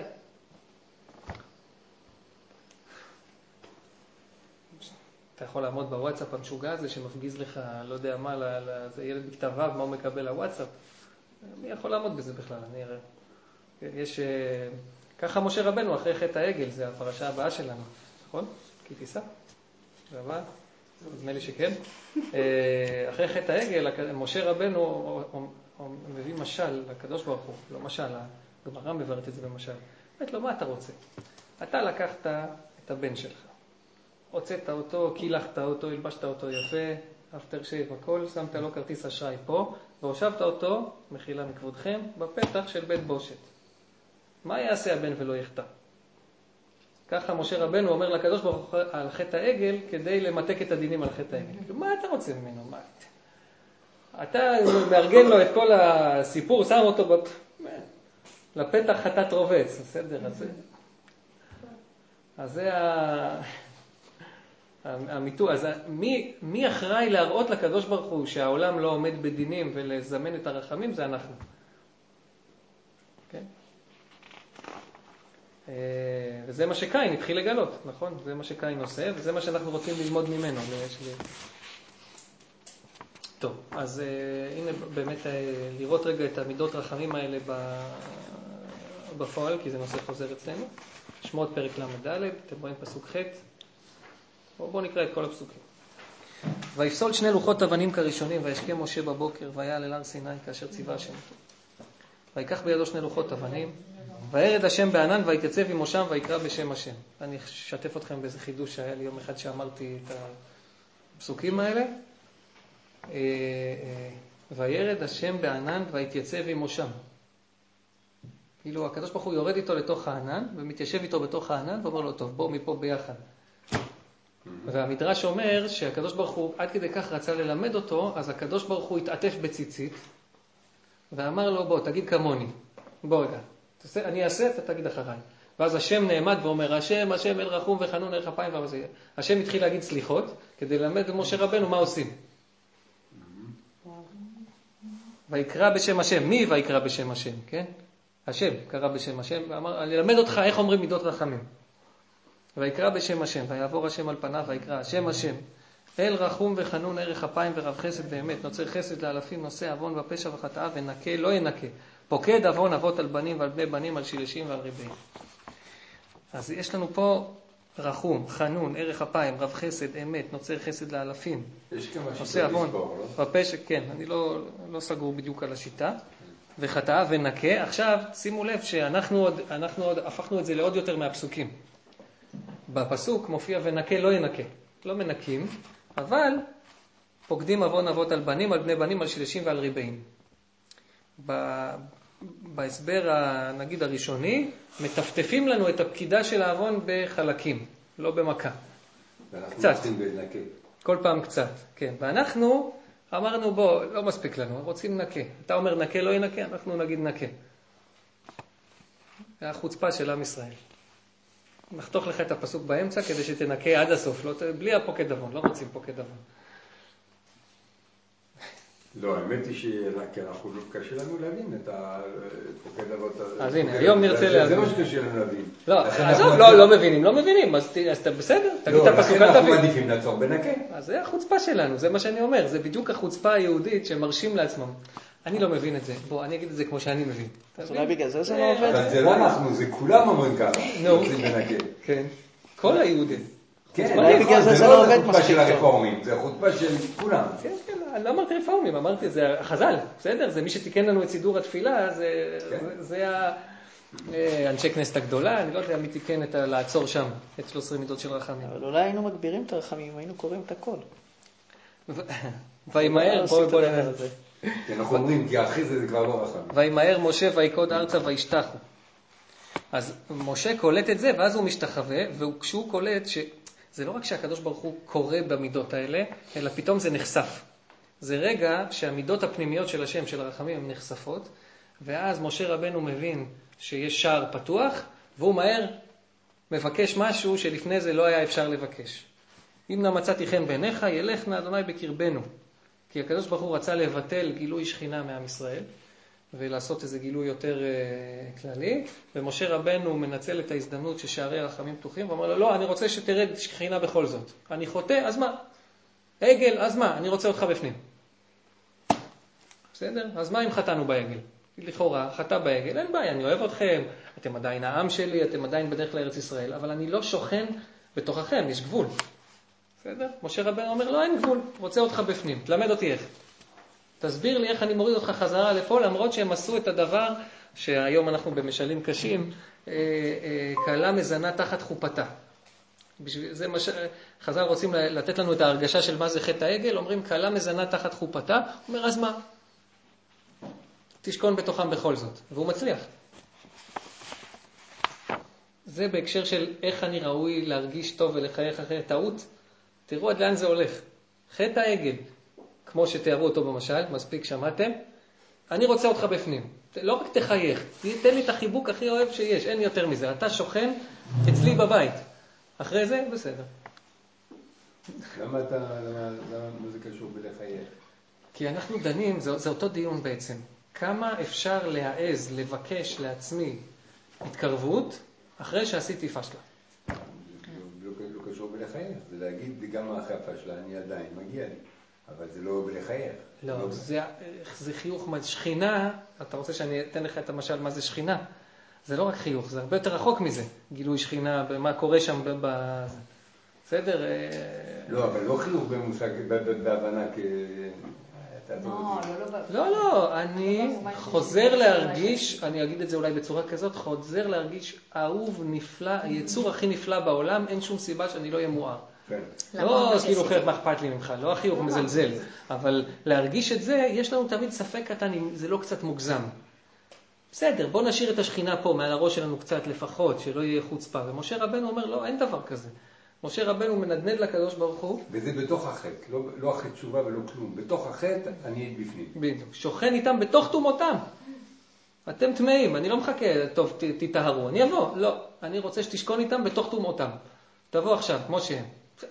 אתה יכול לעמוד בוואטסאפ המשוגע הזה שמפגיז לך, לא יודע מה, זה ילד בכתב ו', מה הוא מקבל לוואטסאפ. מי יכול לעמוד בזה בכלל? אני אראה. יש... ככה משה רבנו אחרי חטא העגל, זה הפרשה הבאה שלנו, נכון? כי תיסע? זה הבא? נדמה לי שכן. אחרי חטא העגל, משה רבנו מביא משל לקדוש ברוך הוא, לא משל, הגמרא מבארת את זה במשל. אומרת לו, מה אתה רוצה? אתה לקחת את הבן שלך, הוצאת אותו, קילחת אותו, הלבשת אותו יפה, אפטר שייב הכל, שמת לו כרטיס אשראי פה, והושבת אותו, מחילה מכבודכם, בפתח של בית בושת. מה יעשה הבן ולא יחטא? ככה משה רבנו אומר לקדוש ברוך הוא על חטא העגל, כדי למתק את הדינים על חטא העגל. מה אתה רוצה ממנו? מה? אתה מארגן לו את כל הסיפור, שם אותו לפתח חטאת רובץ, בסדר? אז זה אז מי אחראי להראות לקדוש ברוך הוא שהעולם לא עומד בדינים ולזמן את הרחמים? זה אנחנו. וזה מה שקין התחיל לגלות, נכון? זה מה שקין עושה, וזה מה שאנחנו רוצים ללמוד ממנו. טוב, אז הנה באמת לראות רגע את המידות רחמים האלה בפועל, כי זה נושא חוזר אצלנו. שמות פרק ל"ד, אתם רואים פסוק ח'. בואו נקרא את כל הפסוקים. ויפסול 2 לוחות אבנים כראשונים, וישכם משה בבוקר, ויעל אל הר סיני כאשר ציווה השם אותו. ויקח בידו 2 לוחות אבנים, וירד השם בענן, ויתייצב עם מושם, ויקרא בשם השם. אני אשתף אתכם באיזה חידוש שהיה לי יום אחד שאמרתי את הפסוקים האלה. וירד השם בענן, ויתייצב עם מושם. כאילו הקדוש ברוך הוא יורד איתו לתוך הענן, ומתיישב איתו בתוך הענן, ואומר לו, טוב, בוא מפה ביחד. והמדרש אומר שהקדוש ברוך הוא עד כדי כך רצה ללמד אותו, אז הקדוש ברוך הוא התעטף בציצית, ואמר לו, בוא, תגיד כמוני. בוא רגע, אני אעשה, אתה תגיד אחריי. ואז השם נעמד ואומר, השם אל רחום וחנון ערך אפיים. השם התחיל להגיד סליחות, כדי ללמד את משה רבנו מה עושים. ויקרא בשם השם. מי ויקרא בשם השם? כן? השם קרא בשם השם, ואמר, אני אלמד אותך איך אומרים מידות רחמים. ויקרא בשם השם, ויעבור השם על פניו, ויקרא השם אל רחום וחנון ערך אפיים ורב חסד באמת, נוצר חסד לאלפים, נושא עוון ופשע וחטאה, ונקה לא ינקה. פוקד עוון אבות על בנים ועל בני בנים, על שילשים ועל ריבעים. אז יש לנו פה רחום, חנון, ערך אפיים, רב חסד, אמת, נוצר חסד לאלפים. נושא עוון ופשע, כן, אני לא סגור בדיוק על השיטה. וחטאה ונקה. עכשיו, שימו לב שאנחנו עוד הפכנו את זה לעוד יותר מהפסוקים. בפסוק מופיע ונקה לא ינקה. לא מנקים, אבל פוקדים עוון אבות על בנים, על בני בנים, על שילשים ועל ריבעים. בהסבר נגיד הראשוני, מטפטפים לנו את הפקידה של העוון בחלקים, לא במכה. קצת. כל פעם קצת, כן. ואנחנו אמרנו, בוא, לא מספיק לנו, רוצים נקה. אתה אומר נקה לא ינקה, אנחנו נגיד נקה. זה החוצפה של עם ישראל. נחתוך לך את הפסוק באמצע כדי שתנקה עד הסוף, בלי הפוקד עוון, לא רוצים פוקד עוון. לא, האמת היא שאנחנו קשה לנו להבין את הפוקד עוון. אז הנה, היום נרצה להבין. זה מה שקשה לנו להבין. לא, עזוב, לא מבינים, אז אתה בסדר, תגיד את הפסוק, אל תבין. אנחנו מעדיפים לעצור בנקה. אז זה החוצפה שלנו, זה מה שאני אומר, זה בדיוק החוצפה היהודית שמרשים לעצמם. אני לא מבין את זה, בוא, אני אגיד את זה כמו שאני מבין. אז אולי בגלל זה זה לא עובד. אבל זה לא אנחנו, זה כולם אומרים ככה, רוצים בנקה. כן, כל היהודים. כן, בגלל זה לא עובד מספיק. זה לא החוצפה של הרפורמים, זה החוצפה של כולם. כן, כן, לא אמרתי רפורמים, אמרתי, זה החז"ל, בסדר? זה מי שתיקן לנו את סידור התפילה, זה אנשי כנסת הגדולה, אני לא יודע מי תיקן את לעצור שם, את 13 מידות של רחמים. אבל אולי היינו מגבירים את הרחמים, היינו קוראים את הכל. וימהר, בוא נראה את זה. אנחנו אומרים, כי אחרי זה כבר לא רחמים. וימהר משה ויקוד ארצה וישתחו. אז משה קולט את זה, ואז הוא משתחווה, וכשהוא קולט שזה לא רק שהקדוש ברוך הוא קורא במידות האלה, אלא פתאום זה נחשף. זה רגע שהמידות הפנימיות של השם, של הרחמים, הן נחשפות, ואז משה רבנו מבין שיש שער פתוח, והוא מהר מבקש משהו שלפני זה לא היה אפשר לבקש. אם נא מצאתי חן בעיניך, ילך נא אדוני בקרבנו. כי הקדוש ברוך הוא רצה לבטל גילוי שכינה מעם ישראל, ולעשות איזה גילוי יותר כללי, ומשה רבנו מנצל את ההזדמנות ששערי הרחמים פתוחים, ואומר לו, לא, אני רוצה שתרד שכינה בכל זאת. אני חוטא, אז מה? עגל, אז מה? אני רוצה אותך בפנים. בסדר? אז מה אם חטאנו בעגל? לכאורה, חטא בעגל, אין בעיה, אני אוהב אתכם, אתם עדיין העם שלי, אתם עדיין בדרך לארץ ישראל, אבל אני לא שוכן בתוככם, יש גבול. בסדר? משה רבנו אומר, לא, אין גבול, רוצה אותך בפנים, תלמד אותי איך. תסביר לי איך אני מוריד אותך חזרה לפה, למרות שהם עשו את הדבר שהיום אנחנו במשלים קשים, קהלה מזנה תחת חופתה. זה מה שחז"ל רוצים לתת לנו את ההרגשה של מה זה חטא העגל, אומרים קהלה מזנה תחת חופתה, אומר אז מה? תשכון בתוכם בכל זאת, והוא מצליח. זה בהקשר של איך אני ראוי להרגיש טוב ולחייך אחרי טעות. תראו עד לאן זה הולך. חטא העגל, כמו שתיארו אותו במשל, מספיק שמעתם, אני רוצה אותך בפנים. לא רק תחייך, תן לי את החיבוק הכי אוהב שיש, אין יותר מזה. אתה שוכן אצלי בבית. אחרי זה, בסדר. למה זה קשור בלחייך? כי אנחנו דנים, זה אותו דיון בעצם. כמה אפשר להעז, לבקש לעצמי התקרבות אחרי שעשיתי פשלה? לא קשור בלחייך, זה להגיד גם אחרי הפשלה, אני עדיין מגיע לי, אבל זה לא בלחייך. לא, זה חיוך, שכינה, אתה רוצה שאני אתן לך את המשל מה זה שכינה? זה לא רק חיוך, זה הרבה יותר רחוק מזה. גילוי שכינה, מה קורה שם בסדר? לא, אבל לא חיוך במושג, בהבנה לא, אני חוזר להרגיש, אני אגיד את זה אולי בצורה כזאת, חוזר להרגיש אהוב, נפלא, היצור הכי נפלא בעולם, אין שום סיבה שאני לא אהיה מואר. לא כאילו חלק מה אכפת לי ממך, לא החיוך מזלזל, אבל להרגיש את זה, יש לנו תמיד ספק קטן אם זה לא קצת מוגזם. בסדר, בוא נשאיר את השכינה פה מעל הראש שלנו קצת לפחות, שלא יהיה חוצפה. ומשה רבנו אומר, לא, אין דבר כזה. משה רבנו מנדנד לקדוש ברוך הוא. וזה בתוך החטא, לא אחרי תשובה ולא כלום. בתוך החטא אני בפנים. בדיוק. שוכן איתם בתוך תומותם. אתם טמאים, אני לא מחכה, טוב, תתאהרו. אני אבוא, לא. אני רוצה שתשכון איתם בתוך תומותם. תבוא עכשיו, כמו שהם.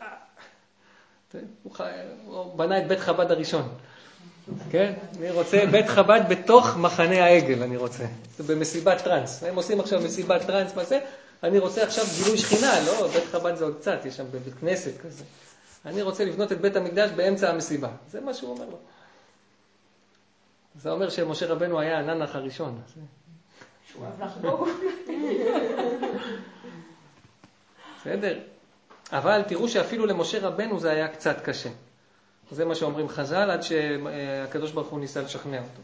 הוא בנה את בית חב"ד הראשון. כן? אני רוצה בית חב"ד בתוך מחנה העגל, אני רוצה. זה במסיבת טרנס. הם עושים עכשיו מסיבת טרנס, מה זה? אני רוצה עכשיו גילוי שכינה, לא? בית חב"ד זה עוד קצת, יש שם בבית כנסת כזה. אני רוצה לבנות את בית המקדש באמצע המסיבה. זה מה שהוא אומר לו. זה אומר שמשה רבנו היה הננח הראשון. שהוא אוהב לחגוג. בסדר. אבל תראו שאפילו למשה רבנו זה היה קצת קשה. זה מה שאומרים חז"ל, עד שהקדוש ברוך הוא ניסה לשכנע אותו.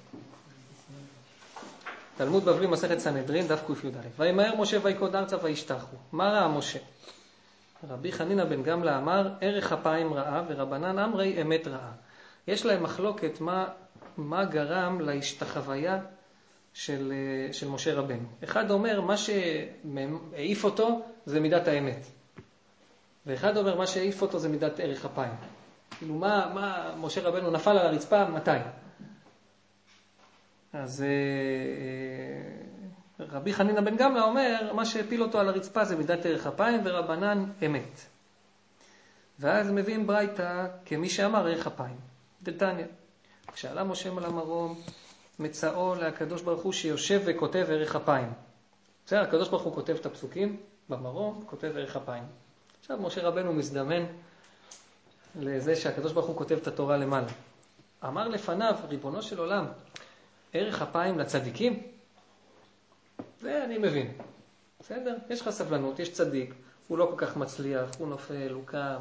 תלמוד בבלי מסכת סנהדרין, דף קי"א. וימהר משה ויקוד ארצה וישתחו. מה ראה משה? רבי חנינא בן גמלא אמר, ערך אפיים ראה, ורבנן אמרי אמת ראה. יש להם מחלוקת מה גרם להשתחוויה של משה רבנו. אחד אומר, מה שהעיף אותו זה מידת האמת. ואחד אומר, מה שהעיף אותו זה מידת ערך אפיים. כאילו, מה משה רבנו נפל על הרצפה? מתי? אז רבי חנינא בן גמלא אומר, מה שהפיל אותו על הרצפה זה מידת ערך אפיים ורבנן אמת. ואז מביאים ברייתא כמי שאמר ערך אפיים. דתניא. כשעלה משה על המרום, מצאו להקדוש ברוך הוא שיושב וכותב ערך אפיים. בסדר, הקדוש ברוך הוא כותב את הפסוקים במרום, כותב ערך אפיים. עכשיו משה רבנו מזדמן לזה שהקדוש ברוך הוא כותב את התורה למעלה. אמר לפניו, ריבונו של עולם, ערך אפיים לצדיקים? זה אני מבין. בסדר? יש לך סבלנות, יש צדיק, הוא לא כל כך מצליח, הוא נופל, הוא קם.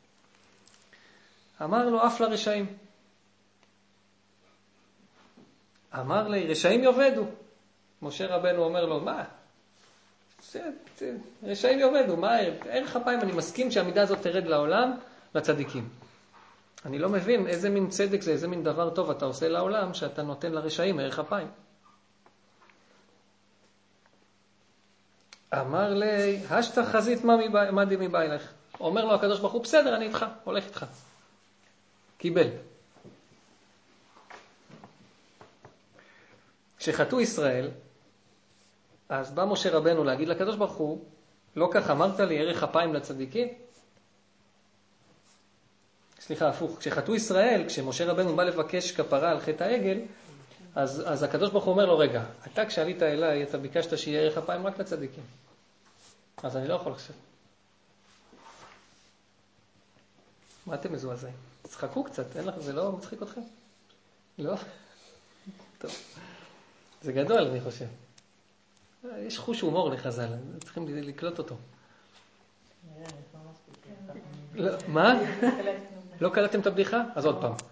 אמר לו, אף לרשעים. אמר לי, רשעים יובדו. משה רבנו אומר לו, מה? רשעים יובדו, מה? ערך אפיים, אני מסכים שהמידה הזאת תרד לעולם, לצדיקים. אני לא מבין איזה מין צדק זה, איזה מין דבר טוב אתה עושה לעולם, שאתה נותן לרשעים ערך אפיים. אמר לי, השתה חזית מה די מבא אליך. אומר לו הקדוש ברוך הוא, בסדר, אני איתך, הולך איתך. קיבל. כשחטאו ישראל, אז בא משה רבנו להגיד לקדוש ברוך הוא, לא כך אמרת לי ערך אפיים לצדיקים? סליחה, הפוך. כשחטאו ישראל, כשמשה רבנו בא לבקש כפרה על חטא העגל, אז הקדוש ברוך הוא אומר לו, רגע, אתה כשעלית אליי, אתה ביקשת שיהיה ערך אפיים רק לצדיקים. אז אני לא יכול עכשיו. מה אתם מזועזעים? תצחקו קצת, זה לא מצחיק אתכם? לא? טוב. זה גדול, אני חושב. יש חוש הומור לחז"ל, צריכים לקלוט אותו. מה? לא קלטתם את הבדיחה? אז עוד פעם.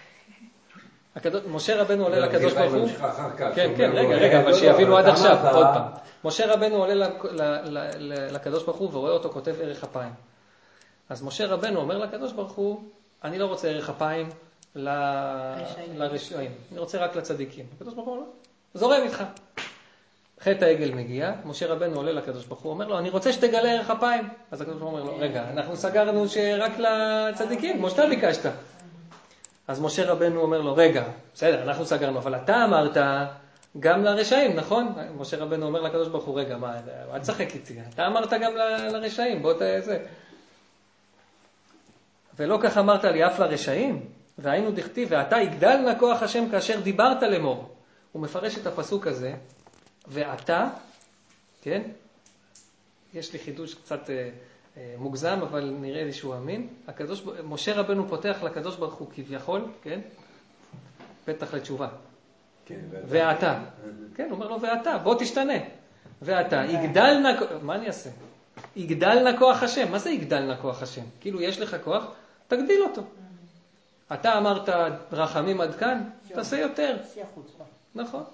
משה רבנו עולה לקדוש ברוך הוא. כן, רגע, אבל שיבינו עד עכשיו, עוד פעם. משה רבנו עולה לקדוש ברוך הוא ורואה אותו כותב ערך אפיים. אז משה רבנו אומר לקדוש ברוך הוא, אני לא רוצה ערך אפיים לרשעים, אני רוצה רק לצדיקים. הקדוש ברוך הוא לא, זורם איתך. חטא העגל מגיע, משה רבנו עולה לקדוש ברוך הוא, אומר לו, אני רוצה שתגלה ערך אפיים. אז הקדוש ברוך הוא אומר לו, רגע, אנחנו סגרנו שרק לצדיקים, כמו שאתה ביקשת. אז משה רבנו אומר לו, רגע, בסדר, אנחנו סגרנו, אבל אתה אמרת גם לרשעים, נכון? משה רבנו אומר לקדוש ברוך הוא, רגע, מה, אל תשחק איתי, אתה אמרת גם לרשעים, בוא תעשה. ולא כך אמרת לי אף לרשעים, והיינו דכתיב, ואתה יגדל נא כוח השם כאשר דיברת לאמור. הוא מפרש את הפסוק הזה, ואתה, כן? יש לי חידוש קצת מוגזם, אבל נראה לי שהוא אמין. משה רבנו פותח לקדוש ברוך הוא כביכול, כן? פתח לתשובה. כן, ואתה. כן, הוא אומר לו, ואתה, בוא תשתנה. ואתה, יגדל נא, מה אני אעשה? יגדל נא כוח השם. מה זה יגדל נא כוח השם? כאילו יש לך כוח, תגדיל אותו. אתה אמרת רחמים עד כאן, תעשה יותר. נכון.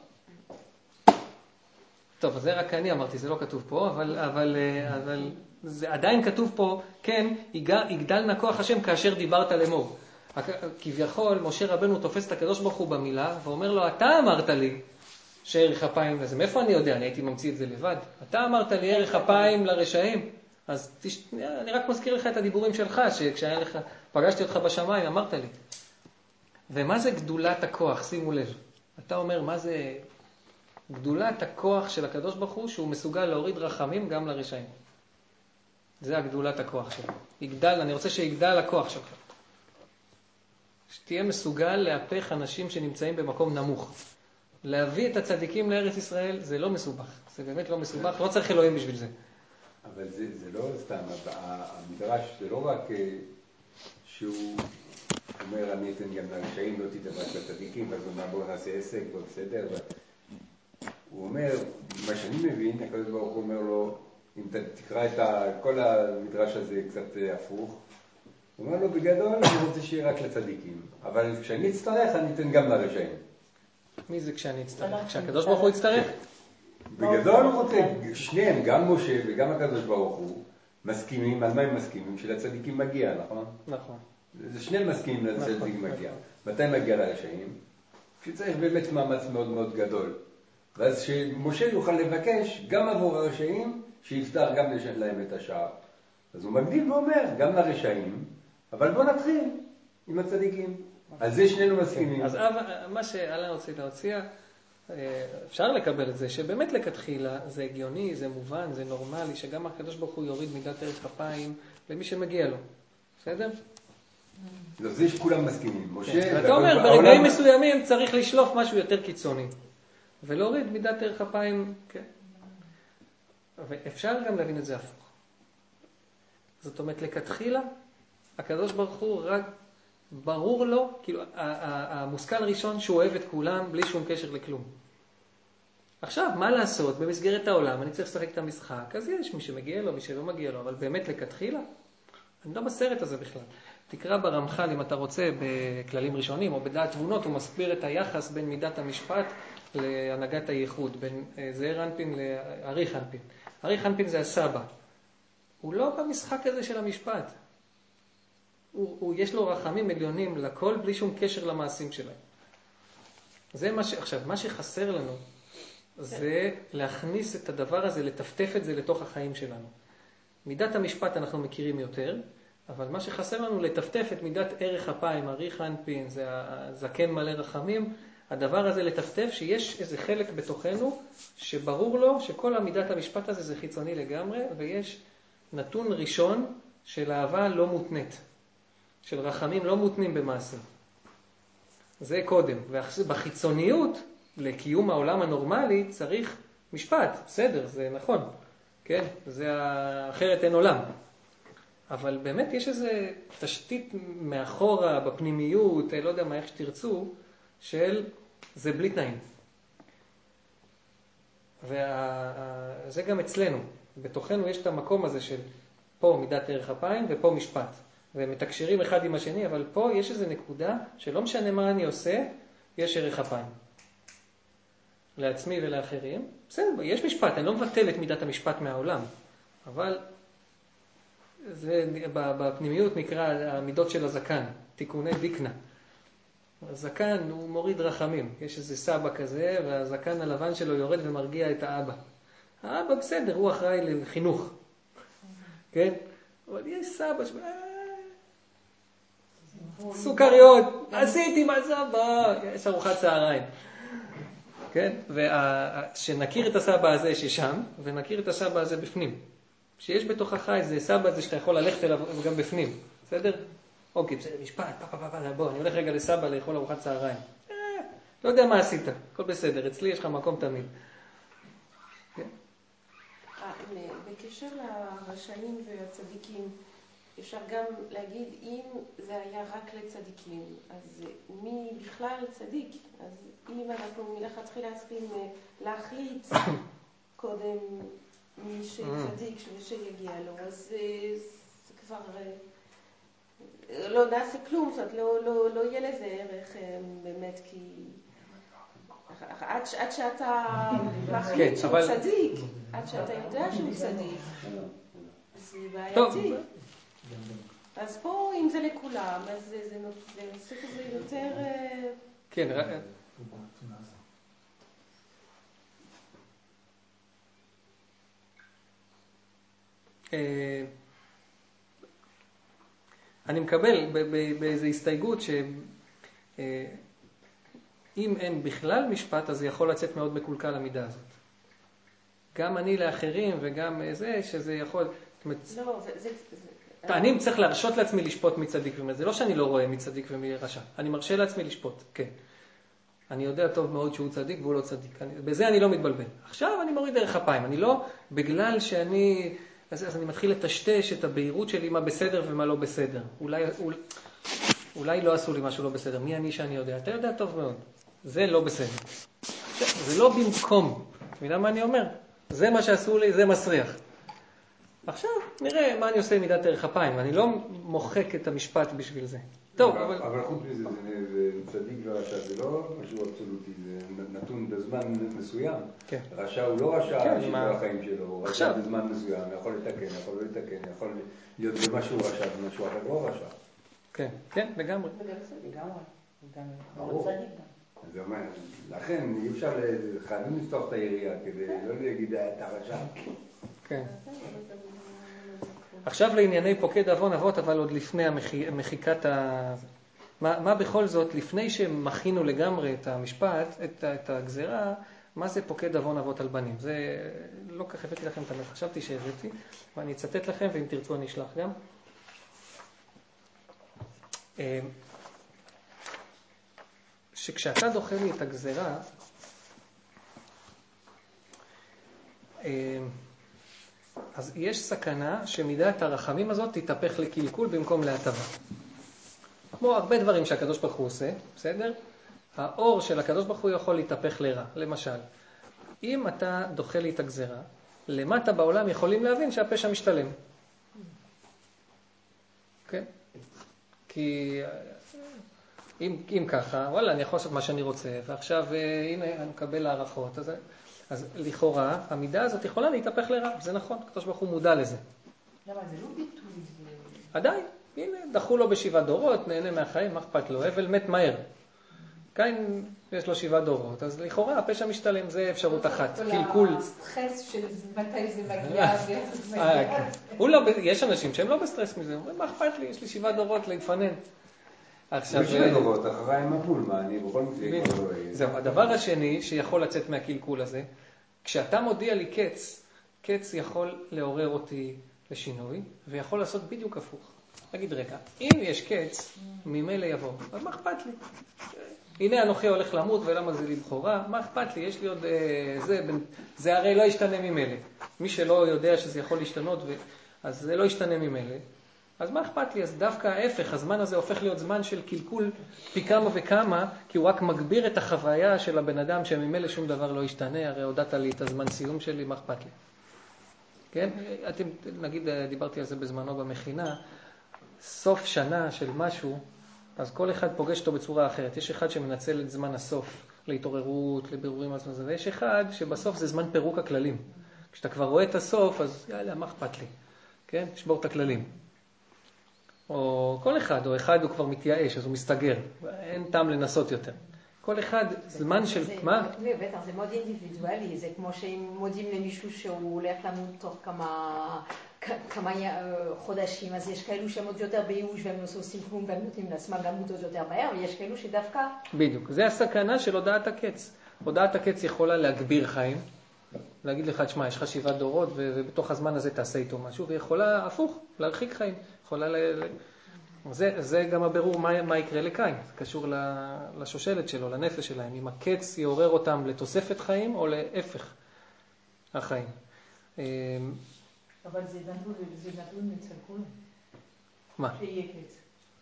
טוב, אז זה רק אני אמרתי, זה לא כתוב פה, אבל זה עדיין כתוב פה, כן, יגדל נא כוח השם כאשר דיברת לאמור. כביכול, משה רבנו תופס את הקדוש ברוך הוא במילה, ואומר לו, אתה אמרת לי שערך אפיים לזה. מאיפה אני יודע? אני הייתי ממציא את זה לבד. אתה אמרת לי ערך אפיים לרשעים. אז אני רק מזכיר לך את הדיבורים שלך, פגשתי אותך בשמיים, אמרת לי. ומה זה גדולת הכוח? שימו לב. אתה אומר, מה זה גדולת הכוח של הקדוש ברוך הוא, שהוא מסוגל להוריד רחמים גם לרשעים. זה הגדולת הכוח שלו. יגדל, אני רוצה שיגדל הכוח שלך. שתהיה מסוגל להפך אנשים שנמצאים במקום נמוך. להביא את הצדיקים לארץ ישראל זה לא מסובך. זה באמת לא מסובך, לא צריך אלוהים בשביל זה. אבל זה לא סתם, המדרש זה לא רק שהוא אומר אני אתן גם לרשעים, לא תדבר לצדיקים, אז בואו נעשה עסק, לא בסדר. הוא אומר, מה שאני מבין, הקדוש ברוך הוא אומר לו, אם תקרא את כל המדרש הזה קצת הפוך, הוא אומר לו, בגדול אני רוצה שיהיה רק לצדיקים, אבל כשאני אצטרך אני אתן גם לרשעים. מי זה כשאני אצטרך? כשהקדוש ברוך הוא יצטרך? בגדול הוא רוצה, שניהם, גם משה וגם הקדוש ברוך הוא, מסכימים, על מה הם מסכימים? שלצדיקים מגיע, נכון? נכון. זה שניהם מסכימים לצדיקים מגיע. מתי מגיע לרשעים? שצריך באמת מאמץ מאוד מאוד גדול. ואז שמשה יוכל לבקש גם עבור הרשעים, שיפתח גם להם את השער. אז הוא מקדים ואומר, גם לרשעים, אבל בוא נתחיל עם הצדיקים. על זה שנינו מסכימים. אז מה שאלן רוצה להציע, אפשר לקבל את זה, שבאמת לכתחילה זה הגיוני, זה מובן, זה נורמלי, שגם הקדוש ברוך הוא יוריד מידת ערך אפיים למי שמגיע לו. בסדר? זה שכולם מסכימים. אתה אומר, ברגעים מסוימים צריך לשלוף משהו יותר קיצוני. ולהוריד מידת ערך אפיים, כן. ואפשר גם להבין את זה הפוך. זאת אומרת, לכתחילה, הקדוש ברוך הוא רק ברור לו, כאילו, המושכל הראשון שהוא אוהב את כולם בלי שום קשר לכלום. עכשיו, מה לעשות? במסגרת העולם, אני צריך לשחק את המשחק, אז יש מי שמגיע לו, מי שלא מגיע לו, אבל באמת לכתחילה, אני לא בסרט הזה בכלל. תקרא ברמח"ל, אם אתה רוצה, בכללים ראשונים, או בדעת תבונות, הוא מסביר את היחס בין מידת המשפט להנהגת הייחוד, בין זעיר אנפין לארי חנפין. ארי חנפין זה הסבא. הוא לא במשחק הזה של המשפט. יש לו רחמים עליונים לכל בלי שום קשר למעשים שלהם. זה עכשיו, מה שחסר לנו זה להכניס את הדבר הזה, לטפטף את זה לתוך החיים שלנו. מידת המשפט אנחנו מכירים יותר, אבל מה שחסר לנו לטפטף את מידת ערך אפיים, ארי חנפין, זה הזקן מלא רחמים, הדבר הזה לטפטף שיש איזה חלק בתוכנו שברור לו שכל המידת המשפט הזה זה חיצוני לגמרי, ויש נתון ראשון של אהבה לא מותנית, של רחמים לא מותנים במעשים. זה קודם. ובחיצוניות, לקיום העולם הנורמלי, צריך משפט. בסדר, זה נכון. כן? זה אחרת אין עולם. אבל באמת יש איזה תשתית מאחורה, בפנימיות, לא יודע מה, איך שתרצו, של זה בלי תנאים. וזה גם אצלנו. בתוכנו יש את המקום הזה של פה מידת ערך אפיים ופה משפט. ומתקשרים אחד עם השני, אבל פה יש איזו נקודה שלא משנה מה אני עושה, יש ערך אפיים. לעצמי ולאחרים. בסדר, יש משפט, אני לא מבטל את מידת המשפט מהעולם, אבל זה בפנימיות נקרא המידות של הזקן, תיקוני דיקנה. הזקן הוא מוריד רחמים, יש איזה סבא כזה, והזקן הלבן שלו יורד ומרגיע את האבא. האבא בסדר, הוא אחראי לחינוך. כן? אבל יש סבא סוכריות, עשיתי מה סבא, יש ארוחת צהריים. כן? ושנכיר את הסבא הזה ששם, ונכיר את הסבא הזה בפנים. שיש בתוכך איזה סבא הזה שאתה יכול ללכת אליו גם בפנים. בסדר? אוקיי, בסדר, משפט, בוא, אני הולך רגע לסבא לאכול ארוחת צהריים. לא יודע מה עשית, הכל בסדר, אצלי יש לך מקום תמיד. בקשר לרשעים והצדיקים, אפשר גם להגיד, אם זה היה רק לצדיקים, אז מי בכלל צדיק? אז אם אנחנו מלכתחילה צריכים להחליט קודם מי שצדיק שיגיע לו, אז זה כבר לא נעשה כלום, זאת לא יהיה לזה ערך באמת, כי עד שאתה מחליט שהוא צדיק, עד שאתה יודע שהוא צדיק, זה בעייתי. אז פה, אם זה לכולם, אז זה עושה כזה יותר... כן, אני מקבל באיזו הסתייגות שאם אין בכלל משפט, אז זה יכול לצאת מאוד מקולקל המידה הזאת. גם אני לאחרים וגם זה, שזה יכול... לא, אני צריך להרשות לעצמי לשפוט מצדיק ומרשע. זה לא שאני לא רואה מצדיק ומרשע. אני מרשה לעצמי לשפוט, כן. אני יודע טוב מאוד שהוא צדיק והוא לא צדיק. בזה אני לא מתבלבל. עכשיו אני מוריד דרך אפיים. אני לא, בגלל שאני... אז אני מתחיל לטשטש את הבהירות שלי מה בסדר ומה לא בסדר. אולי לא עשו לי משהו לא בסדר. מי אני שאני יודע? אתה יודע טוב מאוד. זה לא בסדר. זה לא במקום. אתה יודע מה אני אומר? זה מה שעשו לי, זה מסריח. עכשיו נראה מה אני עושה עם מידת ערך אפיים. אני לא מוחק את המשפט בשביל זה. טוב, אבל חוץ מזה, זה צדיק ורשע, זה לא משהו אבסולוטי, זה נתון בזמן מסוים. כן. רשע הוא לא רשע שבא החיים שלו, הוא רשע עכשיו. בזמן מסוים, יכול לתקן, יכול לא לתקן, יכול להיות במשהו רשע ומשהו אחר לא רשע. כן, כן, לגמרי. ברור. זה אומר, לכן אי אפשר, חייבים לפתוח את היריעה כדי לא להגיד את הרשע. כן. עכשיו לענייני פוקד אבון אבות, אבל עוד לפני המחיקת מה בכל זאת, לפני שמכינו לגמרי את המשפט, את הגזרה, מה זה פוקד אבון אבות על בנים? זה לא כך הבאתי לכם את המחשב, חשבתי שהבאתי, ואני אצטט לכם, ואם תרצו אני אשלח גם. שכשאתה דוחה לי את הגזרה, אז יש סכנה שמידת הרחמים הזאת תתהפך לקלקול במקום להטבה. כמו הרבה דברים שהקדוש ברוך הוא עושה, בסדר? האור של הקדוש ברוך הוא יכול להתהפך לרע. למשל, אם אתה דוחה לי את הגזרה, למטה בעולם יכולים להבין שהפשע משתלם. כן? כי אם ככה, וואלה, אני יכול לעשות מה שאני רוצה, ועכשיו הנה אני מקבל הערכות, אז לכאורה, המידה הזאת יכולה להתהפך לרע, זה נכון, הקדוש ברוך הוא מודע לזה. למה, זה לא ביטוי, זה... עדיין, הנה, דחו לו ב7 דורות, נהנה מהחיים, מה אכפת לו, אבל מת מהר. קין יש לו 7 דורות, אז לכאורה הפשע משתלם, זה אפשרות אחת, קלקול. הסטרס של מתי זה מגיע ואיך זה מגיע. יש אנשים שהם לא בסטרס מזה, אומרים, מה אכפת לי, יש לי 7 דורות להתפנן. עכשיו... 7 דורות, אחרי עם הפול, מה אני בכל מקרה כבר לא אהיה. זהו, הדבר השני שיכול לצאת מהקלקול הזה, כשאתה מודיע לי קץ יכול לעורר אותי לשינוי, ויכול לעשות בדיוק הפוך. נגיד רגע, אם יש קץ, ממילא יבוא, אז מה אכפת לי? הנה אנוכי הולך למות, ולמה זה לי בכורה? מה אכפת לי? יש לי עוד זה הרי לא ישתנה ממילא. מי שלא יודע שזה יכול להשתנות, אז זה לא ישתנה ממילא. אז מה אכפת לי? אז דווקא ההפך, הזמן הזה הופך להיות זמן של קלקול פי כמה וכמה, כי הוא רק מגביר את החוויה של הבן אדם שממילא שום דבר לא ישתנה, הרי הודעת לי את הזמן סיום שלי, מה אכפת לי? כן? אתם, נגיד, דיברתי על זה בזמנו במכינה, סוף שנה של משהו, אז כל אחד פוגש אותו בצורה אחרת. יש אחד שמנצל את זמן הסוף להתעוררות, לבירורים, ויש אחד שבסוף זה זמן פירוק הכללים. כשאתה כבר רואה את הסוף, אז יאללה, מה אכפת לי? כן? תשבור את הכללים. או כל אחד, או אחד הוא כבר מתייאש, אז הוא מסתגר. אין טעם לנסות יותר. כל אחד זמן של... מה? בטח, זה מאוד אינדיבידואלי. זה כמו שאם מודים למישהו שהוא הולך למות תוך כמה חודשים, אז יש כאלו שהם עוד יותר בייאוש והם לא עושים כלום והם נותנים לעצמם למות עוד יותר מהר, ויש כאלו שדווקא... בדיוק. זה הסכנה של הודעת הקץ. הודעת הקץ יכולה להגביר חיים, להגיד לך, תשמע, יש לך 7 דורות ובתוך הזמן הזה תעשה איתו משהו, ויכולה הפוך, להרחיק חיים. יכולה זה גם הבירור מה יקרה לקין, זה קשור לשושלת שלו, לנפש שלהם, אם הקץ יעורר אותם לתוספת חיים או להפך החיים. אבל זה נתון אצל כולם. מה? שיהיה קץ.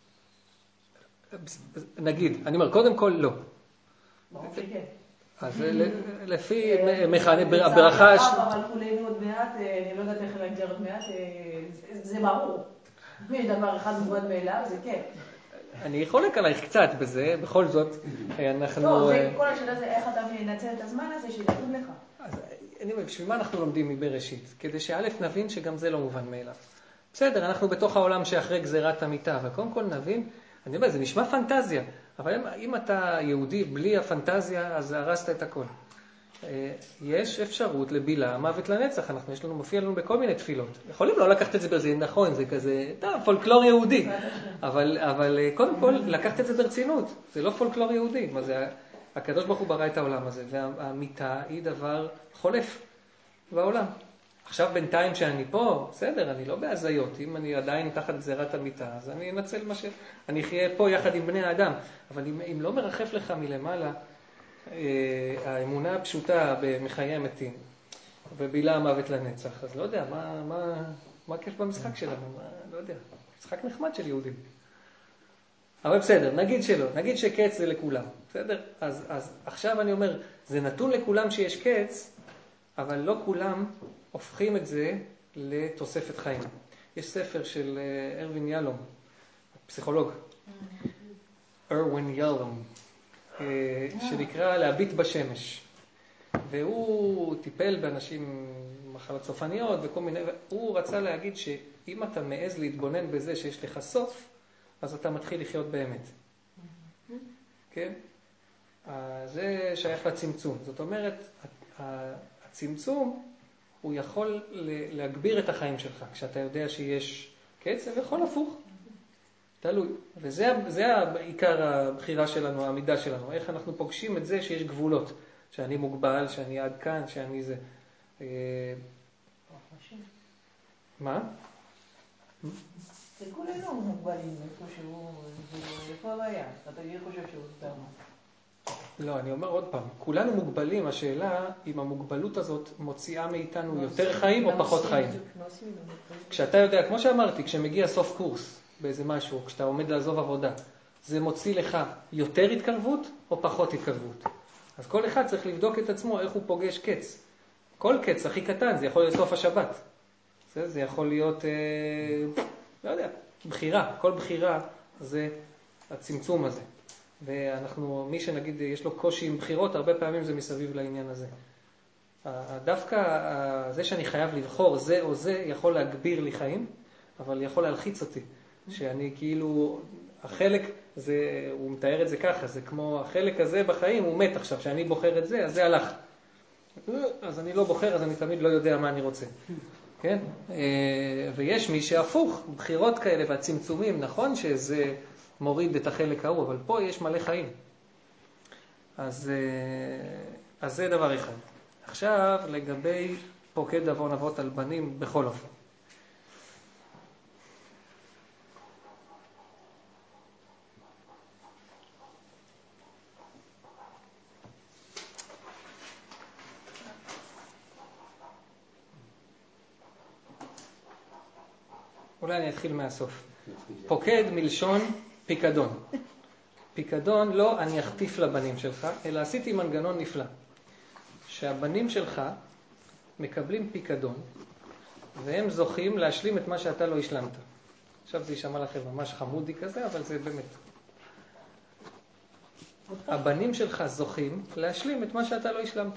נגיד, אני אומר, קודם כל לא. ברור שכן. אז לפי הברכה... אבל כולנו עוד מעט, אני לא יודעת איך להגדיר עוד מעט, זה ברור. דבר אחד מובן מאליו, זה כן. אני חולק עלייך קצת בזה, בכל זאת אנחנו... לא, כל השאלה זה איך אתה מנצל את הזמן הזה שנתון לך. אני אומר, בשביל מה אנחנו לומדים מבראשית? כדי שא' נבין שגם זה לא מובן מאליו. בסדר, אנחנו בתוך העולם שאחרי גזירת המיטה, אבל קודם כל נבין, אני אומר, זה נשמע פנטזיה, אבל אם אתה יהודי בלי הפנטזיה, אז הרסת את הכל. יש אפשרות לבילה, מוות לנצח, מופיע לנו בכל מיני תפילות. יכולים לא לקחת את זה ברצינות, נכון, זה כזה, פולקלור יהודי. אבל קודם כל, לקחת את זה ברצינות. זה לא פולקלור יהודי. מה זה, הקדוש ברוך הוא ברא את העולם הזה, והמיטה היא דבר חולף בעולם. עכשיו בינתיים שאני פה, בסדר, אני לא בהזיות. אם אני עדיין תחת גזירת המיטה, אז אני אנצל אני אחיה פה יחד עם בני האדם. אבל אם לא מרחף לך מלמעלה, האמונה הפשוטה בחיי המתים ובילה המוות לנצח, אז לא יודע, מה כיף במשחק שלנו? לא יודע, משחק נחמד של יהודים. אבל בסדר, נגיד שלא, נגיד שקץ זה לכולם, בסדר? אז עכשיו אני אומר, זה נתון לכולם שיש קץ, אבל לא כולם הופכים את זה לתוספת חיים. יש ספר של ארווין ילום, פסיכולוג, ארווין ילום, שנקרא להביט בשמש. והוא טיפל באנשים מחלות סופניות וכל מיני, הוא רצה להגיד שאם אתה מעז להתבונן בזה שיש לך סוף, אז אתה מתחיל לחיות באמת. כן? זה שייך לצמצום. זאת אומרת, הצמצום הוא יכול להגביר את החיים שלך. כשאתה יודע שיש קץ, הוא יכול הפוך. תלוי. וזה העיקר הבחירה שלנו, העמידה שלנו. איך אנחנו פוגשים את זה שיש גבולות. שאני מוגבל, שאני עד כאן, שאני זה. מה? זה כולנו מוגבלים, איפה הבעיה? אתה חושב שהוא סתם. לא, אני אומר עוד פעם, כולנו מוגבלים, השאלה אם המוגבלות הזאת מוציאה מאיתנו יותר חיים או פחות חיים. כשאתה יודע, כמו שאמרתי, כשמגיע סוף קורס באיזה משהו, כשאתה עומד לעזוב עבודה, זה מוציא לך יותר התקרבות או פחות התקרבות. אז כל אחד צריך לבדוק את עצמו איך הוא פוגש קץ. כל קץ הכי קטן, זה יכול להיות סוף השבת. זה יכול להיות, לא יודע, בחירה. כל בחירה זה הצמצום הזה. ואנחנו, מי שנגיד יש לו קושי עם בחירות, הרבה פעמים זה מסביב לעניין הזה. דווקא זה שאני חייב לבחור זה או זה יכול להגביר לי חיים, אבל יכול להלחיץ אותי. שאני כאילו, החלק, הוא מתאר את זה ככה, זה כמו החלק הזה בחיים, הוא מת עכשיו, שאני בוחר את זה, אז זה הלך. אז אני לא בוחר, אז אני תמיד לא יודע מה אני רוצה. כן? ויש מי שהפוך, בחירות כאלה והצמצומים, נכון שזה מוריד את החלק ההוא, אבל פה יש מלא חיים. אז זה דבר אחד. עכשיו, לגבי פוקד עוון אבות על בנים, בכל אופן. אולי אני אתחיל מהסוף. פוקד מלשון פיקדון. פיקדון לא אני אחטיף לבנים שלך, אלא עשיתי מנגנון נפלא. שהבנים שלך מקבלים פיקדון, והם זוכים להשלים את מה שאתה לא השלמת. עכשיו זה יישמע לכם ממש חמודי כזה, אבל זה באמת. הבנים שלך זוכים להשלים את מה שאתה לא השלמת.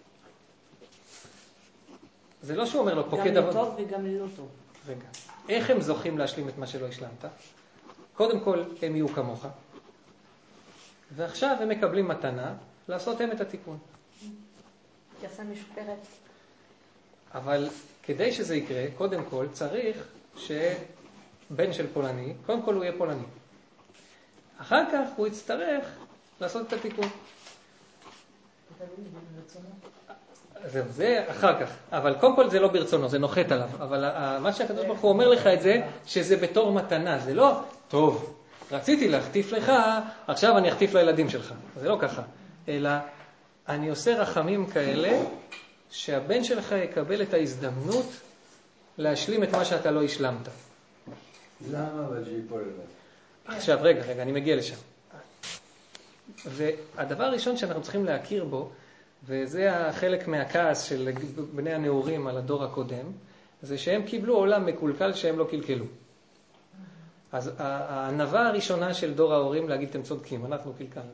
זה לא שהוא אומר לו פוקד גם לטוב וגם לא טוב. רגע. איך הם זוכים להשלים את מה שלא השלמת? קודם כל, הם יהיו כמוך. ועכשיו הם מקבלים מתנה לעשות הם את התיקון. יעשה משופרת. אבל כדי שזה יקרה, קודם כל צריך שבן של פולני, קודם כל הוא יהיה פולני. אחר כך הוא יצטרך לעשות את התיקון. זהו, זה אחר כך. אבל קודם כל זה לא ברצונו, זה נוחת עליו. אבל מה שהקדוש ברוך הוא אומר לך את זה, שזה בתור מתנה. זה לא, טוב, רציתי להחטיף לך, עכשיו אני אחטיף לילדים שלך. זה לא ככה. אלא, אני עושה רחמים כאלה, שהבן שלך יקבל את ההזדמנות להשלים את מה שאתה לא השלמת. למה? אבל שיפול אליו. עכשיו, רגע, אני מגיע לשם. והדבר הראשון שאנחנו צריכים להכיר בו, וזה החלק מהכעס של בני הנאורים על הדור הקודם, זה שהם קיבלו עולם מקולקל שהם לא קלקלו. אז הענווה הראשונה של דור ההורים להגיד אתם צודקים, אנחנו קלקלנו.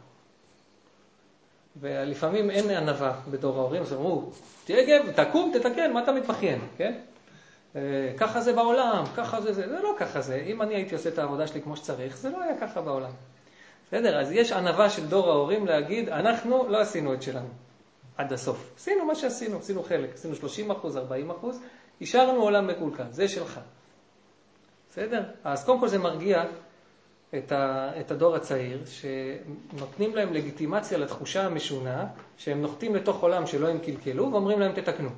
ולפעמים אין ענווה בדור ההורים, אז אמרו, תהיה גב, תקום, תתקן, מה אתה מתבכיין, כן? ככה זה בעולם, ככה זה, זה לא ככה זה. אם אני הייתי עושה את העבודה שלי כמו שצריך, זה לא היה ככה בעולם. בסדר? אז יש ענווה של דור ההורים להגיד, אנחנו לא עשינו את שלנו עד הסוף. עשינו מה שעשינו, עשינו חלק, עשינו 30%, 40%, השארנו עולם מקולקל, זה שלך. בסדר? אז קודם כל זה מרגיע את הדור הצעיר, שנותנים להם לגיטימציה לתחושה המשונה, שהם נוחתים לתוך עולם שלא הם קלקלו, ואומרים להם תתקנו.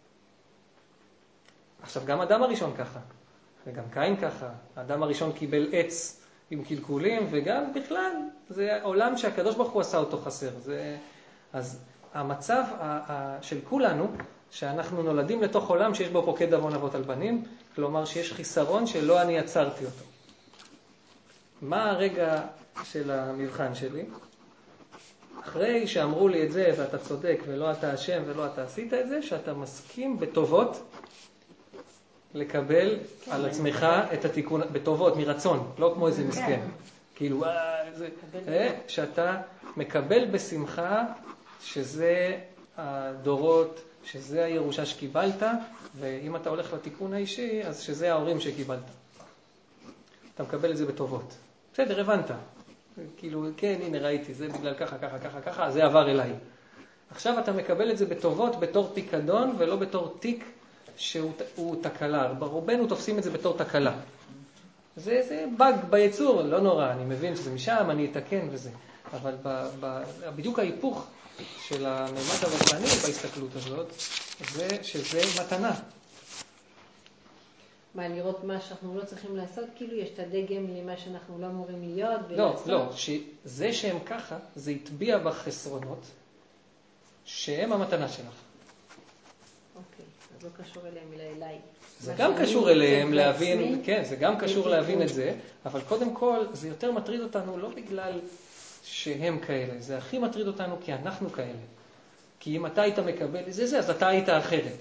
עכשיו, גם אדם הראשון ככה, וגם קין ככה. האדם הראשון קיבל עץ עם קלקולים, וגם בכלל, זה עולם שהקדוש ברוך הוא עשה אותו חסר. אז המצב של כולנו, שאנחנו נולדים לתוך עולם שיש בו פוקד עוון אבות על בנים, כלומר שיש חיסרון שלא אני עצרתי אותו. מה הרגע של המבחן שלי? אחרי שאמרו לי את זה, ואתה צודק, ולא אתה אשם, ולא אתה עשית את זה, שאתה מסכים בטובות לקבל על עצמך את התיקון, בטובות, מרצון, לא כמו איזה מסכן. כאילו, שאתה מקבל בשמחה שזה הדורות, שזה הירושה שקיבלת, ואם אתה הולך לתיקון האישי, אז שזה ההורים שקיבלת. אתה מקבל את זה בטובות. בסדר, הבנת. כאילו, כן, הנה ראיתי, זה בגלל ככה, ככה, ככה, ככה, זה עבר אליי. עכשיו אתה מקבל את זה בטובות, בתור פיקדון, ולא בתור תיק שהוא תקלה. ברובנו תופסים את זה בתור תקלה. זה בג ביצור, לא נורא, אני מבין שזה משם, אני אתקן וזה. אבל בדיוק ההיפוך של הממד הרוחני בהסתכלות הזאת, זה שזה מתנה. מה, לראות מה שאנחנו לא צריכים לעשות? כאילו יש את הדגם למה שאנחנו לא אמורים להיות ולעשות? לא, שזה שהם ככה, זה יטביע בחסרונות, שהם המתנה שלך. אוקיי, אז לא קשור אליהם, אלא אליי. זה גם קשור אליהם להבין, כן, זה גם קשור להבין את זה, אבל קודם כל זה יותר מטריד אותנו לא בגלל שהם כאלה, זה הכי מטריד אותנו כי אנחנו כאלה. כי אם אתה היית מקבל זה, אז אתה היית אחרת.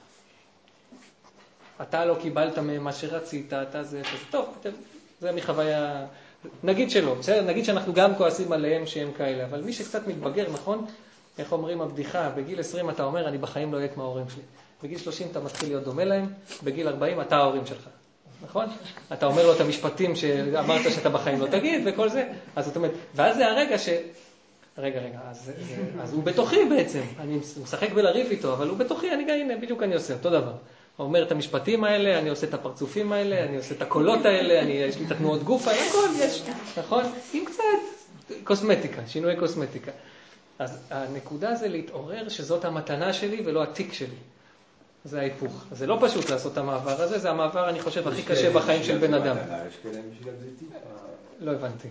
אתה לא קיבלת מה שרצית, אתה זה, טוב, זה מחוויה, נגיד שלא, בסדר? נגיד שאנחנו גם כועסים עליהם שהם כאלה, אבל מי שקצת מתבגר, נכון? איך אומרים הבדיחה, בגיל 20 אתה אומר, אני בחיים לא אהיה כמו ההורים שלי. בגיל 30 אתה מתחיל להיות דומה להם, בגיל 40 אתה ההורים שלך. נכון? אתה אומר לו את המשפטים שאמרת שאתה בחיים לא תגיד וכל זה. אז זאת אומרת, ואז זה הרגע רגע, אז הוא בתוכי בעצם. אני משחק בלריב איתו, אבל הוא בתוכי, הנה, בדיוק אני עושה, אותו דבר. הוא אומר את המשפטים האלה, אני עושה את הפרצופים האלה, אני עושה את הקולות האלה, יש לי את התנועות גוף, הכל יש, נכון? עם קצת קוסמטיקה, שינוי קוסמטיקה. אז הנקודה זה להתעורר שזאת המתנה שלי ולא התיק שלי. זה ההיפוך. זה לא פשוט לעשות את המעבר הזה, זה המעבר, אני חושב, הכי קשה בחיים של בן אדם. יש כאלה בשביל הבזיתים? לא הבנתי.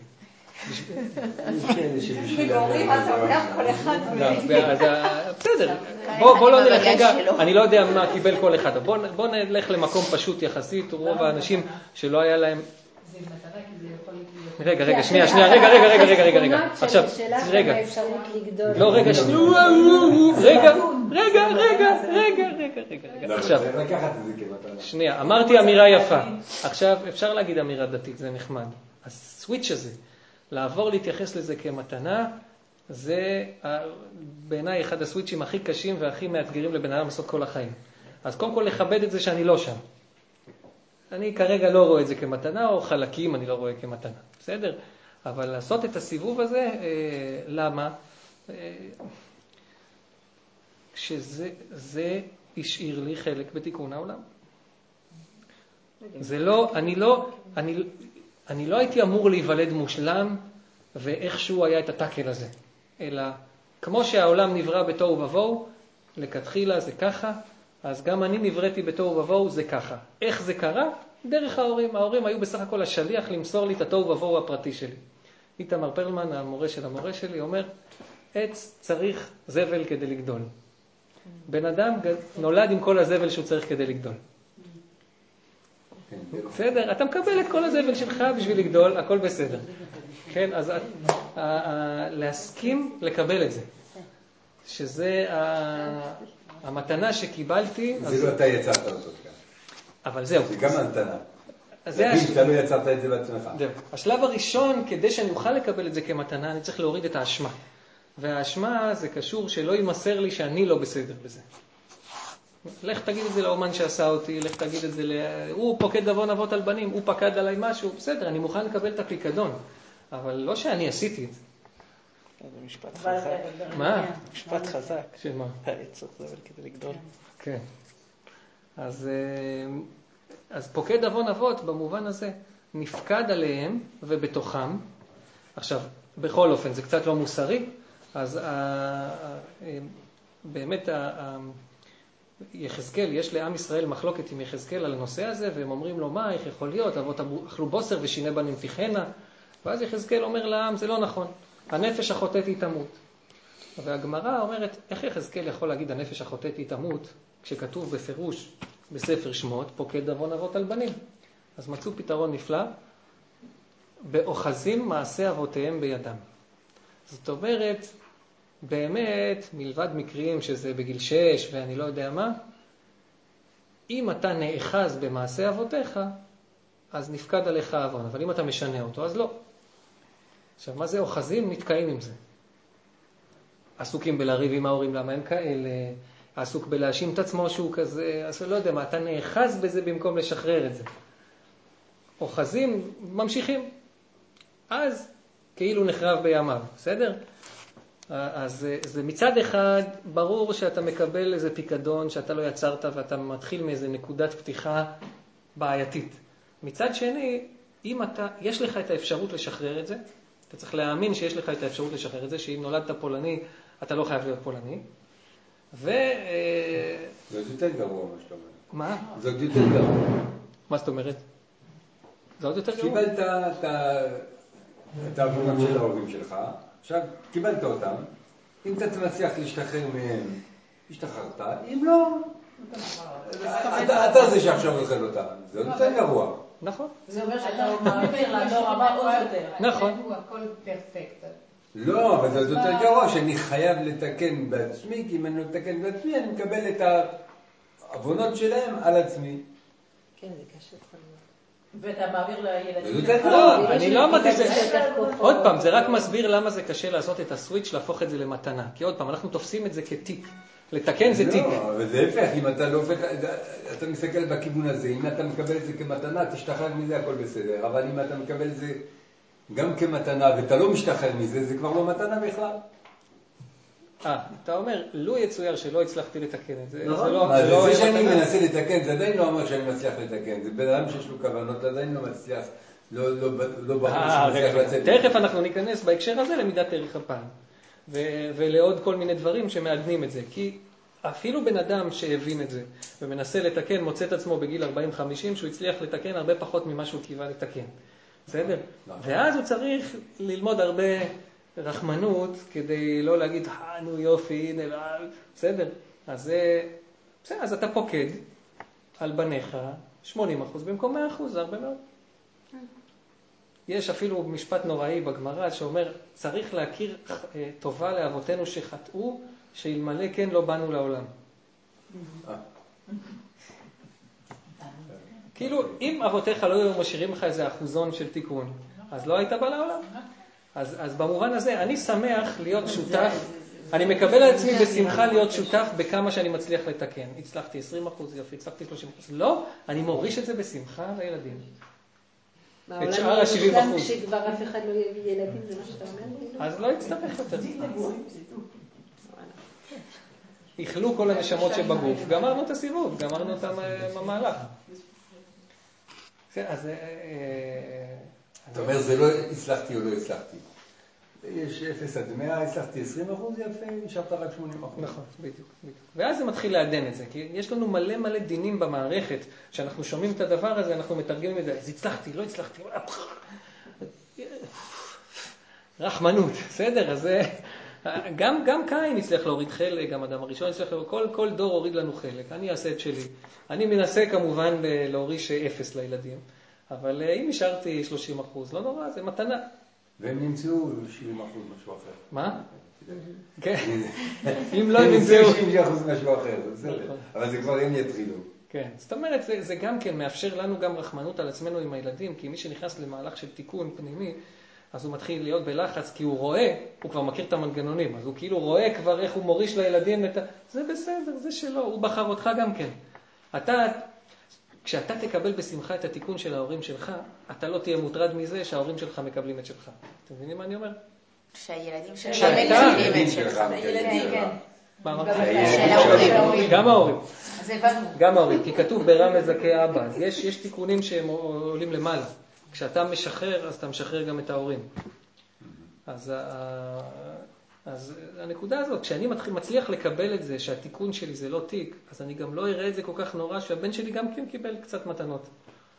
בגורים, אז הולך כל אחד. בסדר, בוא לא נלך רגע, אני לא יודע מה קיבל כל אחד, בוא נלך למקום פשוט יחסית, רוב האנשים שלא היה להם... זה מתנה כי זה יכול להיות... רגע, שנייה, רגע. עכשיו, רגע. לא, רגע, עכשיו, שנייה, אמרתי אמירה יפה. עכשיו, אפשר להגיד אמירה דתית, זה נחמד. הסוויץ' הזה, לעבור להתייחס לזה כמתנה, זה בעיניי אחד הסוויצ'ים הכי קשים והכי מאתגרים לבן אדם לעשות כל החיים. אז קודם כל לכבד את זה שאני לא שם. אני כרגע לא רואה את זה כמתנה, או חלקים אני לא רואה כמתנה. בסדר? אבל לעשות את הסיבוב הזה, למה? שזה השאיר לי חלק בתיקון העולם. זה לא, אני לא הייתי אמור להיוולד מושלם, ואיכשהו היה את הטקל הזה. אלא, כמו שהעולם נברא בתוהו ובוהו, לכתחילה זה ככה, אז גם אני נבראתי בתוהו ובוהו זה ככה. איך זה קרה? דרך ההורים. ההורים היו בסך הכל השליח למסור לי את התוהו ובוהו הפרטי שלי. איתמר פרלמן, המורה של המורה שלי, אומר, עץ צריך זבל כדי לגדול. בן אדם נולד עם כל הזבל שהוא צריך כדי לגדול. בסדר? אתה מקבל את כל הזבל שלך בשביל לגדול, הכל בסדר. כן, אז להסכים לקבל את זה. שזה המתנה שקיבלתי. זה לא אתה יצרת אותו כאן. אבל זהו. זה גם המתנה. אתה לא יצרת את זה בעצמך. השלב הראשון, כדי שאני אוכל לקבל את זה כמתנה, אני צריך להוריד את האשמה. והאשמה זה קשור שלא יימסר לי שאני לא בסדר בזה. לך תגיד את זה לאומן שעשה אותי, לך תגיד את זה הוא פוקד עוון אבות על בנים, הוא פקד עליי משהו, בסדר, אני מוכן לקבל את הפיקדון, אבל לא שאני עשיתי את זה. זה משפט חזק. מה? משפט חזק. שמה? צריך זבל כדי לגדול. כן. אז פוקד עוון אבות במובן הזה נפקד עליהם ובתוכם. עכשיו, בכל אופן, זה קצת לא מוסרי, אז באמת יחזקאל, יש לעם ישראל מחלוקת עם יחזקאל על הנושא הזה, והם אומרים לו, מה, איך יכול להיות? אבות אכלו בוסר ושיני בנים תיכנה. ואז יחזקאל אומר לעם, זה לא נכון. הנפש החוטאת היא תמות. והגמרא אומרת, איך יחזקאל יכול להגיד הנפש החוטאת היא תמות, כשכתוב בפירוש בספר שמות, פוקד עוון אבות על בנים. אז מצאו פתרון נפלא, באוחזים מעשה אבותיהם בידם. זאת אומרת, באמת, מלבד מקרים שזה בגיל 6 ואני לא יודע מה, אם אתה נאחז במעשה אבותיך, אז נפקד עליך עוון, אבל אם אתה משנה אותו, אז לא. עכשיו, מה זה אוחזים? נתקעים עם זה. עסוקים בלריב עם ההורים, למה הם כאלה, עסוק בלהאשים את עצמו שהוא כזה, אז לא יודע מה, אתה נאחז בזה במקום לשחרר את זה. אוחזים, ממשיכים. אז כאילו נחרב בימיו, בסדר? אז זה מצד אחד, ברור שאתה מקבל איזה פיקדון שאתה לא יצרת ואתה מתחיל מאיזה נקודת פתיחה בעייתית. מצד שני, אם יש לך את האפשרות לשחרר את זה, אתה צריך להאמין שיש לך את האפשרות לשחרר את זה, שאם נולדת פולני, אתה לא חייב להיות פולני. זה יותר גרוע מה שאתה אומר. מה? זה עוד יותר גרוע. מה זאת אומרת? זה עוד יותר גרוע. קיבלת את העבונות של ההורים שלך, עכשיו קיבלת אותם, אם אתה מצליח להשתחרר מהם, השתחררת, אם לא, אתה זה שעכשיו אוכל אותם, זה עוד יותר גרוע. נכון. זה אומר שאתה מעביר לדור הבא עוד יותר. נכון. הוא הכל פרפקט. לא, אבל זה עוד יותר גרוע, שאני חייב לתקן בעצמי, כי אם אני לא לתקן בעצמי, אני מקבל את העוונות שלהם על עצמי. כן, זה קשה לך. ואתה מעביר לילדים. לא, אני לא אמרתי זה. עוד פעם, זה רק מסביר למה זה קשה לעשות את הסוויץ', להפוך את זה למתנה. כי עוד פעם, אנחנו תופסים את זה כטיפ. לתקן זה טיפ. לא, אבל זה הפך, אם אתה לא הופך, אתה מסתכל בכיוון הזה, אם אתה מקבל את זה כמתנה, תשתחרר מזה, הכל בסדר. אבל אם אתה מקבל את זה גם כמתנה, ואתה לא משתחרר מזה, זה כבר לא מתנה בכלל. אתה אומר, לו יצויר שלא הצלחתי לתקן את זה. זה שאני מנסה לתקן, זה עדיין לא אומר שאני מצליח לתקן. זה בן אדם שיש לו כוונות, עדיין לא מצליח, לא ברור שמצליח לצאת. תכף אנחנו ניכנס בהקשר הזה למידת ערך הפעם. ולעוד כל מיני דברים שמעגנים את זה. כי אפילו בן אדם שהבין את זה ומנסה לתקן, מוצא את עצמו בגיל 40-50, שהוא הצליח לתקן הרבה פחות ממה שהוא קיווה לתקן. בסדר? ואז הוא צריך ללמוד הרבה רחמנות כדי לא להגיד, נו יופי, הנה, בסדר? אז אתה פוקד על בניך 80% במקום 100%, זה הרבה מאוד. יש אפילו משפט נוראי בגמרא שאומר, צריך להכיר טובה לאבותינו שחטאו, שאלמלא כן לא באנו לעולם. כאילו, אם אבותיך לא היו משאירים לך איזה אחוזון של תיקון, אז לא היית בא לעולם. אז במובן הזה, אני שמח להיות שותף, אני מקבל על עצמי בשמחה להיות שותף בכמה שאני מצליח לתקן. הצלחתי 20%, יופי, הצלחתי 30%. לא, אני מוריש את זה בשמחה לילדים. את שאר ה-70%. כשכבר אף אחד לא יביא ילדים, זה מה שאתה אומר? אז לא יצטרך יותר. יחלו כל הנשמות שבגוף, גמרנו את הסיבוב, גמרנו את המהלך. אז זאת אומרת, זה לא הצלחתי או לא הצלחתי. יש 0 עד 100, הצלחתי 20%, יפה, נשארת רק 80%. נכון, בדיוק. ואז זה מתחיל לעדן את זה, כי יש לנו מלא דינים במערכת, כשאנחנו שומעים את הדבר הזה, אנחנו מתרגמים את זה, אז הצלחתי, לא הצלחתי, רחמנות, בסדר? אז גם קין הצליח להוריד חלק, גם אדם הראשון הצליח להוריד, כל דור הוריד לנו חלק, אני אעשה את שלי. אני מנסה כמובן להוריש 0 לילדים, אבל אם נשארתי 30%, לא נורא, זה מתנה. והם נמצאו 70% משהו אחר. מה? כן. אם לא, הם נמצאו 70% משהו אחר, זה בסדר. אבל זה כבר הם יתחילו. כן. זאת אומרת, זה גם כן מאפשר לנו גם רחמנות על עצמנו עם הילדים, כי מי שנכנס למהלך של תיקון פנימי, אז הוא מתחיל להיות בלחץ, כי הוא רואה, הוא כבר מכיר את המנגנונים, אז הוא כאילו רואה כבר איך הוא מוריש לילדים את זה בסדר, זה שלו, הוא בחר אותך גם כן. כשאתה תקבל בשמחה את התיקון של ההורים שלך, אתה לא תהיה מוטרד מזה שההורים שלך מקבלים את שלך. אתם מבינים מה אני אומר? שהילדים שלך מקבלים את שלך. מה אמרתי? גם ההורים. גם ההורים, כי כתוב ברם מזכה אבא. יש תיקונים שהם עולים למעלה. כשאתה משחרר, אז אתה משחרר גם את ההורים. אז הנקודה הזאת, כשאני מצליח לקבל את זה, שהתיקון שלי זה לא תיק, אז אני גם לא אראה את זה כל כך נורא, שהבן שלי גם כן קיבל קצת מתנות.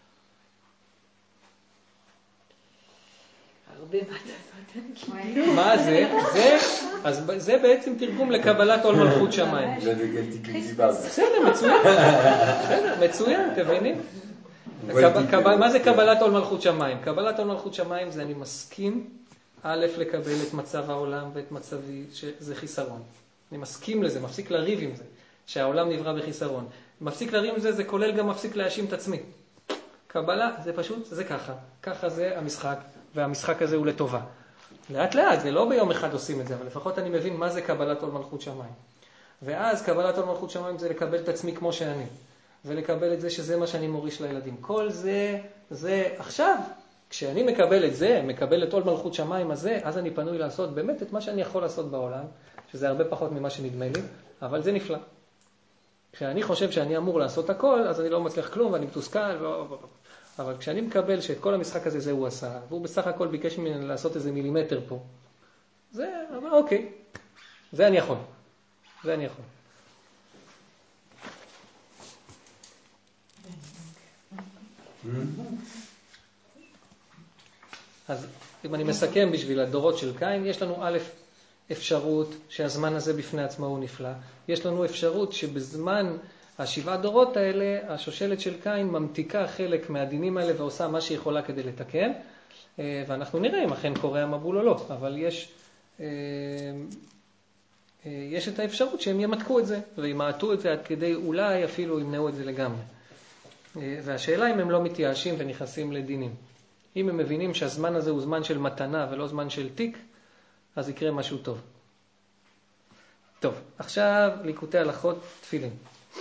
הרבה מתנות. מה זה? אז זה בעצם תרגום לקבלת עול מלכות שמיים. בסדר, מצוין, תבינים? מה זה קבלת עול מלכות שמיים? קבלת עול מלכות שמיים זה אני מסכים א' לקבל את מצב העולם ואת מצבי שזה חיסרון. אני מסכים לזה, מפסיק לריב עם זה, שהעולם נברא בחיסרון. מפסיק לריב עם זה, זה כולל גם מפסיק להאשים את עצמי. קבלה זה פשוט, זה ככה. ככה זה המשחק, והמשחק הזה הוא לטובה. לאט לאט, זה לא ביום אחד עושים את זה, אבל לפחות אני מבין מה זה קבלת עול מלכות שמיים. ואז קבלת עול מלכות שמיים זה לקבל את עצמי כמו שאני. ולקבל את זה שזה מה שאני מוריש לילדים. כל זה עכשיו, כשאני מקבל את זה, מקבל את עול מלכות שמיים הזה, אז אני פנוי לעשות באמת את מה שאני יכול לעשות בעולם, שזה הרבה פחות ממה שנדמה לי, אבל זה נפלא. כשאני חושב שאני אמור לעשות הכל, אז אני לא מצליח כלום ואני מתוסכל, אבל כשאני מקבל שאת כל המשחק הזה זה הוא עשה, והוא בסך הכל ביקש ממני לעשות איזה מילימטר פה, זה, אבל אוקיי, זה אני יכול. זה אני יכול. אז אם אני מסכם בשביל הדורות של קין, יש לנו א', אפשרות שהזמן הזה בפני עצמו הוא נפלא. יש לנו אפשרות שבזמן 7 דורות האלה, השושלת של קין ממתיקה חלק מהדינים האלה ועושה מה שיכולה כדי לתקן. ואנחנו נראה אם אכן קורה המבול או לא, אבל יש את האפשרות שהם ימתקו את זה וימעטו את זה עד כדי אולי אפילו ימנעו את זה לגמרי. והשאלה אם הם לא מתייאשים ונכנסים לדינים. אם הם מבינים שהזמן הזה הוא זמן של מתנה ולא זמן של תיק, אז יקרה משהו טוב. טוב, עכשיו ליקוטי הלכות תפילין.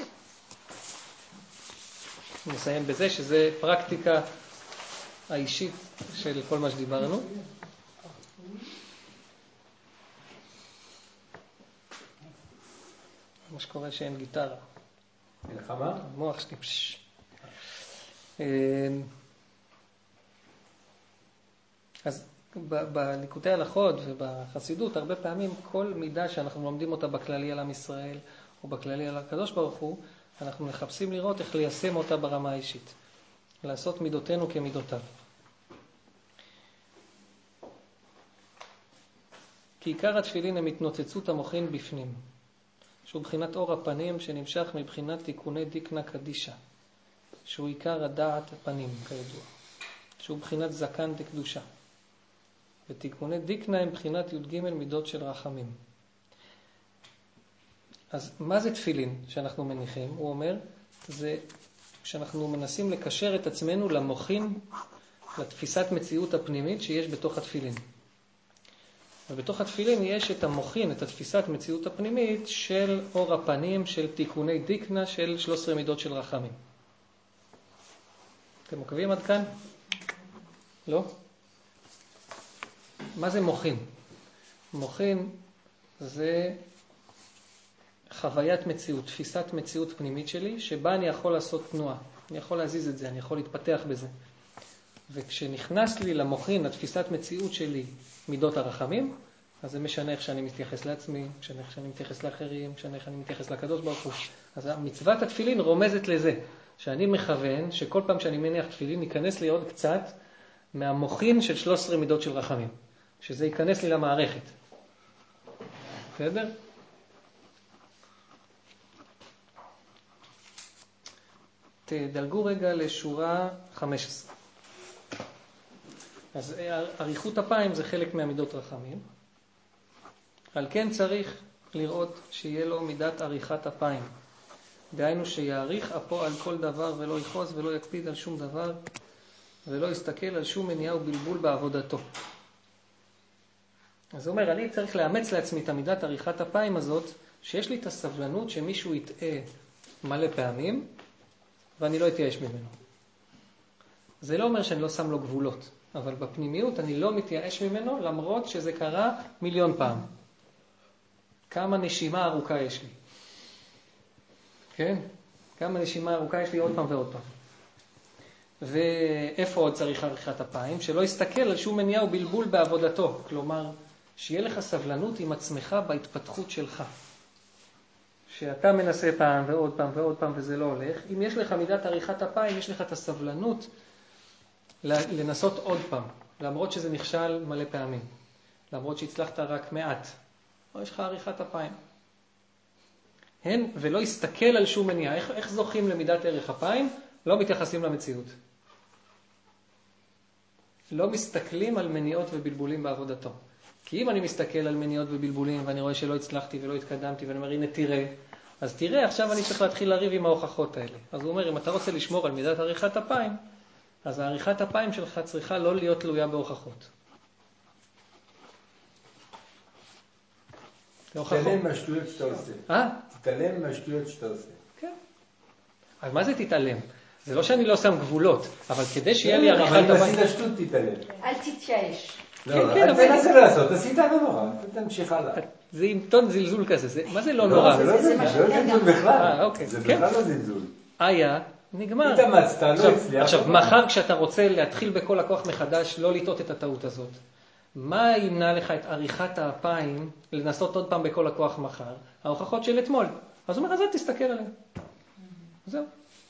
נסיים בזה שזה פרקטיקה האישית של כל מה שדיברנו. מה שקורה שאין גיטרה. אין לך מה? המוח שלי פשש. אז בליקוטי הלכות ובחסידות הרבה פעמים כל מידה שאנחנו לומדים אותה בכללי על עם ישראל או בכללי על הקדוש ברוך הוא, אנחנו מחפשים לראות איך ליישם אותה ברמה האישית. לעשות מידותינו כמידותיו. כי עיקר התפילין הם התנוצצות המוחין בפנים, שהוא בחינת אור הפנים שנמשך מבחינת תיקוני דיקנה קדישה, שהוא עיקר הדעת הפנים כידוע, שהוא בחינת זקן דקדושה. ותיקוני דיקנה הם בחינת י"ג מידות של רחמים. אז מה זה תפילין שאנחנו מניחים? הוא אומר, זה שאנחנו מנסים לקשר את עצמנו למוחין, לתפיסת מציאות הפנימית שיש בתוך התפילין. ובתוך התפילין יש את המוחין, את התפיסת מציאות הפנימית של אור הפנים, של תיקוני דיקנה, של 13 מידות של רחמים. אתם עוקבים עד כאן? לא? מה זה מוחין? מוחין זה חוויית מציאות, תפיסת מציאות פנימית שלי, שבה אני יכול לעשות תנועה. אני יכול להזיז את זה, אני יכול להתפתח בזה. וכשנכנס לי למוחין, התפיסת מציאות שלי, מידות הרחמים, אז זה משנה איך שאני מתייחס לעצמי, משנה איך שאני מתייחס לאחרים, משנה איך אני מתייחס לקדוש ברוך הוא. אז מצוות התפילין רומזת לזה, שאני מכוון שכל פעם שאני מניח תפילין, ייכנס לי עוד קצת מהמוחין של 13 מידות של רחמים. שזה ייכנס לי למערכת. בסדר? תדלגו רגע לשורה 15. אז אריכות אפיים זה חלק מהמידות רחמים. על כן צריך לראות שיהיה לו מידת אריכת אפיים. דהיינו שיעריך אפו על כל דבר ולא יחוז ולא יקפיד על שום דבר ולא יסתכל על שום מניעה ובלבול בעבודתו. אז הוא אומר, אני צריך לאמץ לעצמי את המידת אריכת אפיים הזאת, שיש לי את הסבלנות שמישהו יטעה מלא פעמים, ואני לא אתייאש ממנו. זה לא אומר שאני לא שם לו גבולות, אבל בפנימיות אני לא מתייאש ממנו, למרות שזה קרה 1,000,000 פעם. כמה נשימה ארוכה יש לי. כן? כמה נשימה ארוכה יש לי עוד פעם ועוד פעם. ואיפה עוד צריך אריכת אפיים? שלא יסתכל על שום מניעה ובלבול בעבודתו. כלומר, שיהיה לך סבלנות עם עצמך בהתפתחות שלך. שאתה מנסה פעם ועוד פעם ועוד פעם וזה לא הולך. אם יש לך מידת אריכת אפיים, יש לך את הסבלנות לנסות עוד פעם. למרות שזה נכשל מלא פעמים. למרות שהצלחת רק מעט. או יש לך אריכת אפיים. הן ולא יסתכל על שום מניעה. איך זוכים למידת ערך אפיים? לא מתייחסים למציאות. לא מסתכלים על מניעות ובלבולים בעבודתו. כי אם אני מסתכל על מניעות ובלבולים ואני רואה שלא הצלחתי ולא התקדמתי ואני אומר, הנה תראה, אז תראה, עכשיו אני צריך להתחיל לריב עם ההוכחות האלה. אז הוא אומר, אם אתה רוצה לשמור על מידת עריכת אפיים, אז העריכת אפיים שלך צריכה לא להיות תלויה בהוכחות. תתעלם מהשטויות שאתה עושה. תתעלם מהשטויות שאתה עושה. כן. אז מה זה תתעלם? זה לא שאני לא שם גבולות, אבל כדי שיהיה לי עריכת אפיים... אבל אם עשית שטות תתעלם. אל תתייאש. לא, אל תנסה לעשות, עשית לא נורא, תמשיך הלאה. זה עם טון זלזול כזה, מה זה לא נורא? זה לא זלזול בכלל. אוקיי. זה בכלל לא זלזול. היה, נגמר. התאמצת, לא הצליח. עכשיו, מחר כשאתה רוצה להתחיל בכל הכוח מחדש, לא לטעות את הטעות הזאת. מה ימנע לך את עריכת האפיים לנסות עוד פעם בכל הכוח מחר? ההוכחות של אתמול. אז הוא אומר, אז אל תסתכל עליהם. זהו.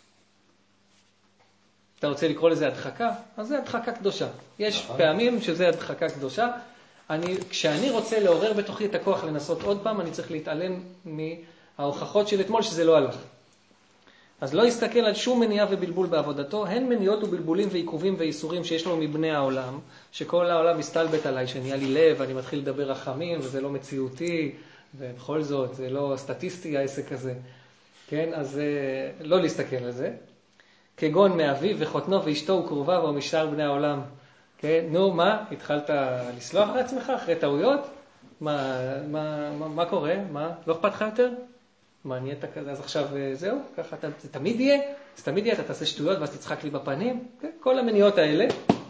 אתה רוצה לקרוא לזה הדחקה? אז זה הדחקה קדושה. יש פעמים שזה הדחקה קדושה. כשאני רוצה לעורר בתוכי את הכוח לנסות עוד פעם, אני צריך להתעלם מההוכחות של אתמול שזה לא הלך. אז לא יסתכל על שום מניעה ובלבול בעבודתו, הן מניעות ובלבולים ועיכובים ואיסורים שיש לו מבני העולם, שכל העולם מסתלבט עליי, שנהיה לי לב, אני מתחיל לדבר רחמים, וזה לא מציאותי, ובכל זאת, זה לא סטטיסטי העסק הזה. כן, אז לא להסתכל על זה. כגון מאביו וחותנו ואשתו וקרוביו או משאר בני העולם. כן, נו, מה? התחלת לסלוח לעצמך אחרי טעויות? מה קורה? מה? לא אכפת לך יותר? מה, נהיית כזה? אז עכשיו זהו? ככה זה תמיד יהיה? אז תמיד יהיה, אתה תעשה שטויות ואז תצחק לי בפנים? כן? כל המניעות האלה,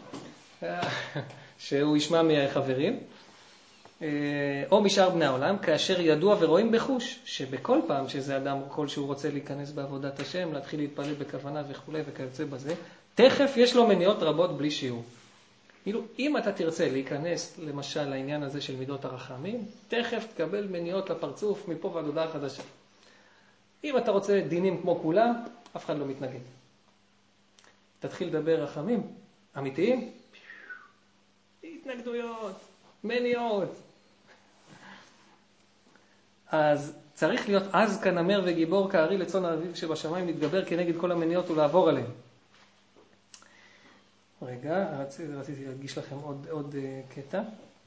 שהוא ישמע מהחברים. או משאר בני העולם, כאשר ידוע ורואים בחוש, שבכל פעם שזה אדם כלשהו רוצה להיכנס בעבודת השם, להתחיל להתפלל בכוונה וכו' וכיוצא בזה, תכף יש לו מניעות רבות בלי שיעור. כאילו, אם אתה תרצה להיכנס למשל לעניין הזה של מידות הרחמים, תכף תקבל מניעות לפרצוף מפה ועד הודעה חדשה. אם אתה רוצה דינים כמו כולם, אף אחד לא מתנגד. תתחיל לדבר רחמים אמיתיים, התנגדויות, מניעות. אז צריך להיות עז כנמר וגיבור כארי לצאן האביב שבשמיים להתגבר כנגד כל המניעות ולעבור עליהם. רגע, רציתי להדגיש לכם עוד קטע.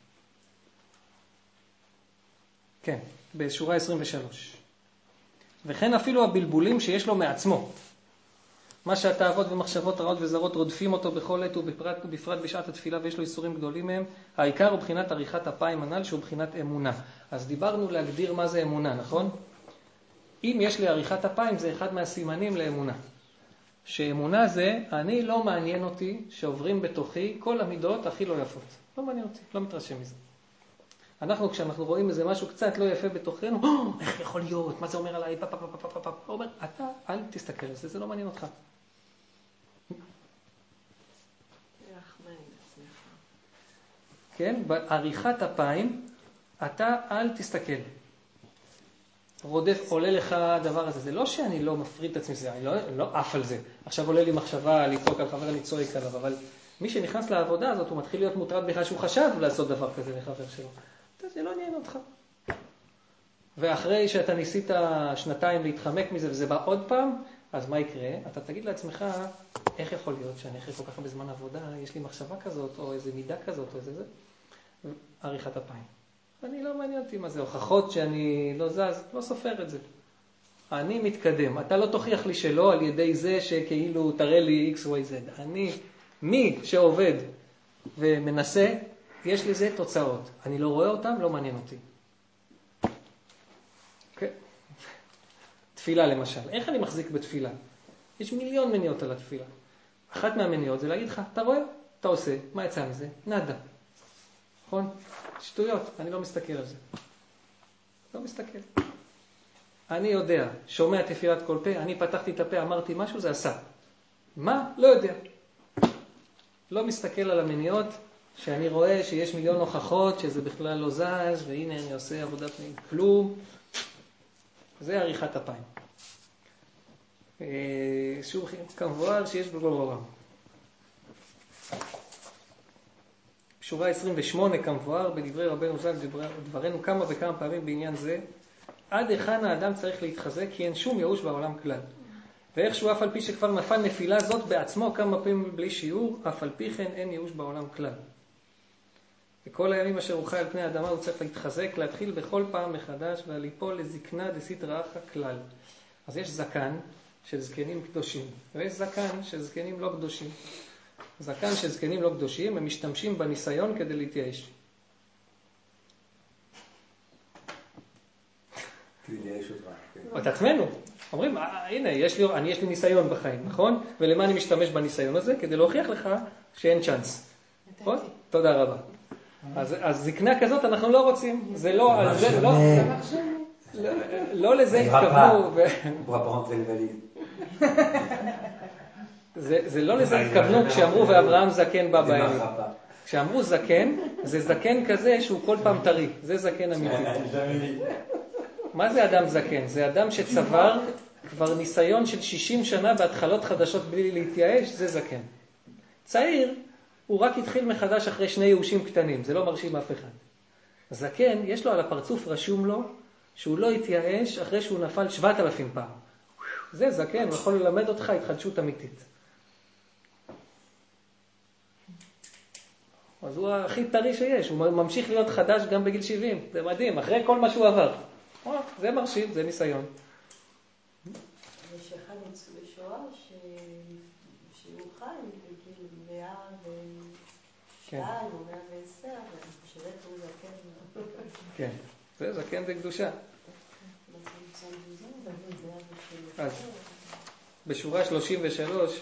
כן, בשורה 23. וכן אפילו הבלבולים שיש לו מעצמו. מה שהתאוות ומחשבות רעות וזרות רודפים אותו בכל עת ובפרט בשעת התפילה ויש לו איסורים גדולים מהם. העיקר הוא בחינת עריכת אפיים הנ"ל שהוא בחינת אמונה. אז דיברנו להגדיר מה זה אמונה, נכון? אם יש לי עריכת אפיים זה אחד מהסימנים לאמונה. שאמונה זה, אני לא מעניין אותי שעוברים בתוכי כל המידות הכי לא יפות. לא מעניין אותי, לא מתרשם מזה. כשאנחנו רואים איזה משהו קצת לא יפה בתוכנו, איך יכול להיות? מה זה אומר עליי? הוא אומר, אתה אל תסתכל על זה, זה לא מעניין אותך. כן? בעריכת אפיים, אתה אל תסתכל. רודף, עולה לך הדבר הזה. זה לא שאני לא מפריד את עצמי, אני לא עף על זה. עכשיו עולה לי מחשבה לצעוק על חבר, אני צועק עליו, אבל מי שנכנס לעבודה הזאת, הוא מתחיל להיות מוטרד בכלל שהוא חשב לעשות דבר כזה לחבר שלו. זה לא עניין אותך. ואחרי שאתה ניסית שנתיים להתחמק מזה וזה בא עוד פעם, אז מה יקרה? אתה תגיד לעצמך, איך יכול להיות שאני אחרי כל כך הרבה זמן עבודה, יש לי מחשבה כזאת, או איזה מידה כזאת, או איזה זה. עריכת אפיים. אני לא מעניין אותי מה זה, הוכחות שאני לא זז, לא סופר את זה. אני מתקדם. אתה לא תוכיח לי שלא על ידי זה שכאילו תראה לי X, Y, Z. מי שעובד ומנסה, יש לזה תוצאות. אני לא רואה אותם, לא מעניין אותי. Okay. תפילה למשל. איך אני מחזיק בתפילה? יש מיליון מניעות על התפילה. אחת מהמניעות זה להגיד לך, אתה רואה? אתה עושה. מה יצא מזה? נדה. נכון? שטויות. אני לא מסתכל על זה. לא מסתכל. אני יודע, שומע תפילת כל פה, אני פתחתי את הפה, אמרתי משהו, זה עשה. מה? לא יודע. לא מסתכל על המניעות, שאני רואה שיש מיליון הוכחות, שזה בכלל לא זז, והנה אני עושה עבודת כלום. זה עריכת אפיים. שוב, כמבואר שיש בגובה. שורה 28 כמבואר בדברי רבנו ז"ל דברנו כמה וכמה פעמים בעניין זה, עד היכן האדם צריך להתחזק כי אין שום ייאוש בעולם כלל. ואיכשהו אף על פי שכבר נפל נפילה זאת בעצמו כמה פעמים בלי שיעור, אף על פי כן אין ייאוש בעולם כלל. וכל הימים אשר הוא חי על פני האדמה הוא צריך להתחזק, להתחיל בכל פעם מחדש וליפול לזקנה דסתרא אחא כלל. אז יש זקן של זקנים קדושים, ויש זקן של זקנים לא קדושים. זקן של זקנים לא קדושים, הם משתמשים בניסיון כדי להתייאש. את עצמנו. אומרים, הנה, יש לי ניסיון בחיים, נכון? ולמה אני משתמש בניסיון הזה? כדי להוכיח לך שאין צ'אנס. נכון? תודה רבה. אז זקנה כזאת אנחנו לא רוצים. זה לא, על זה, לא לזה התכוונו. זה לא לזה התכוונו כשאמרו ואברהם זקן בא בימים. כשאמרו זקן, זה זקן כזה שהוא כל פעם טרי. זה זקן אמיתי. מה זה אדם זקן? זה אדם שצבר כבר ניסיון של 60 שנה בהתחלות חדשות בלי להתייאש, זה זקן. צעיר, הוא רק התחיל מחדש אחרי 2 ייאושים קטנים, זה לא מרשים אף אחד. זקן, יש לו על הפרצוף רשום לו שהוא לא התייאש אחרי שהוא נפל 7,000 פעם. זה זקן, הוא יכול ללמד אותך התחדשות אמיתית. אז הוא הכי טרי שיש, הוא ממשיך להיות חדש גם בגיל 70, זה מדהים, אחרי כל מה שהוא עבר. זה מרשים, זה ניסיון. יש אחד ניצולי שואה שהוא חי בגיל 102 או 110, ואני חושבת הוא זקן. כן, זה זקן בקדושה. אז בשורה 33,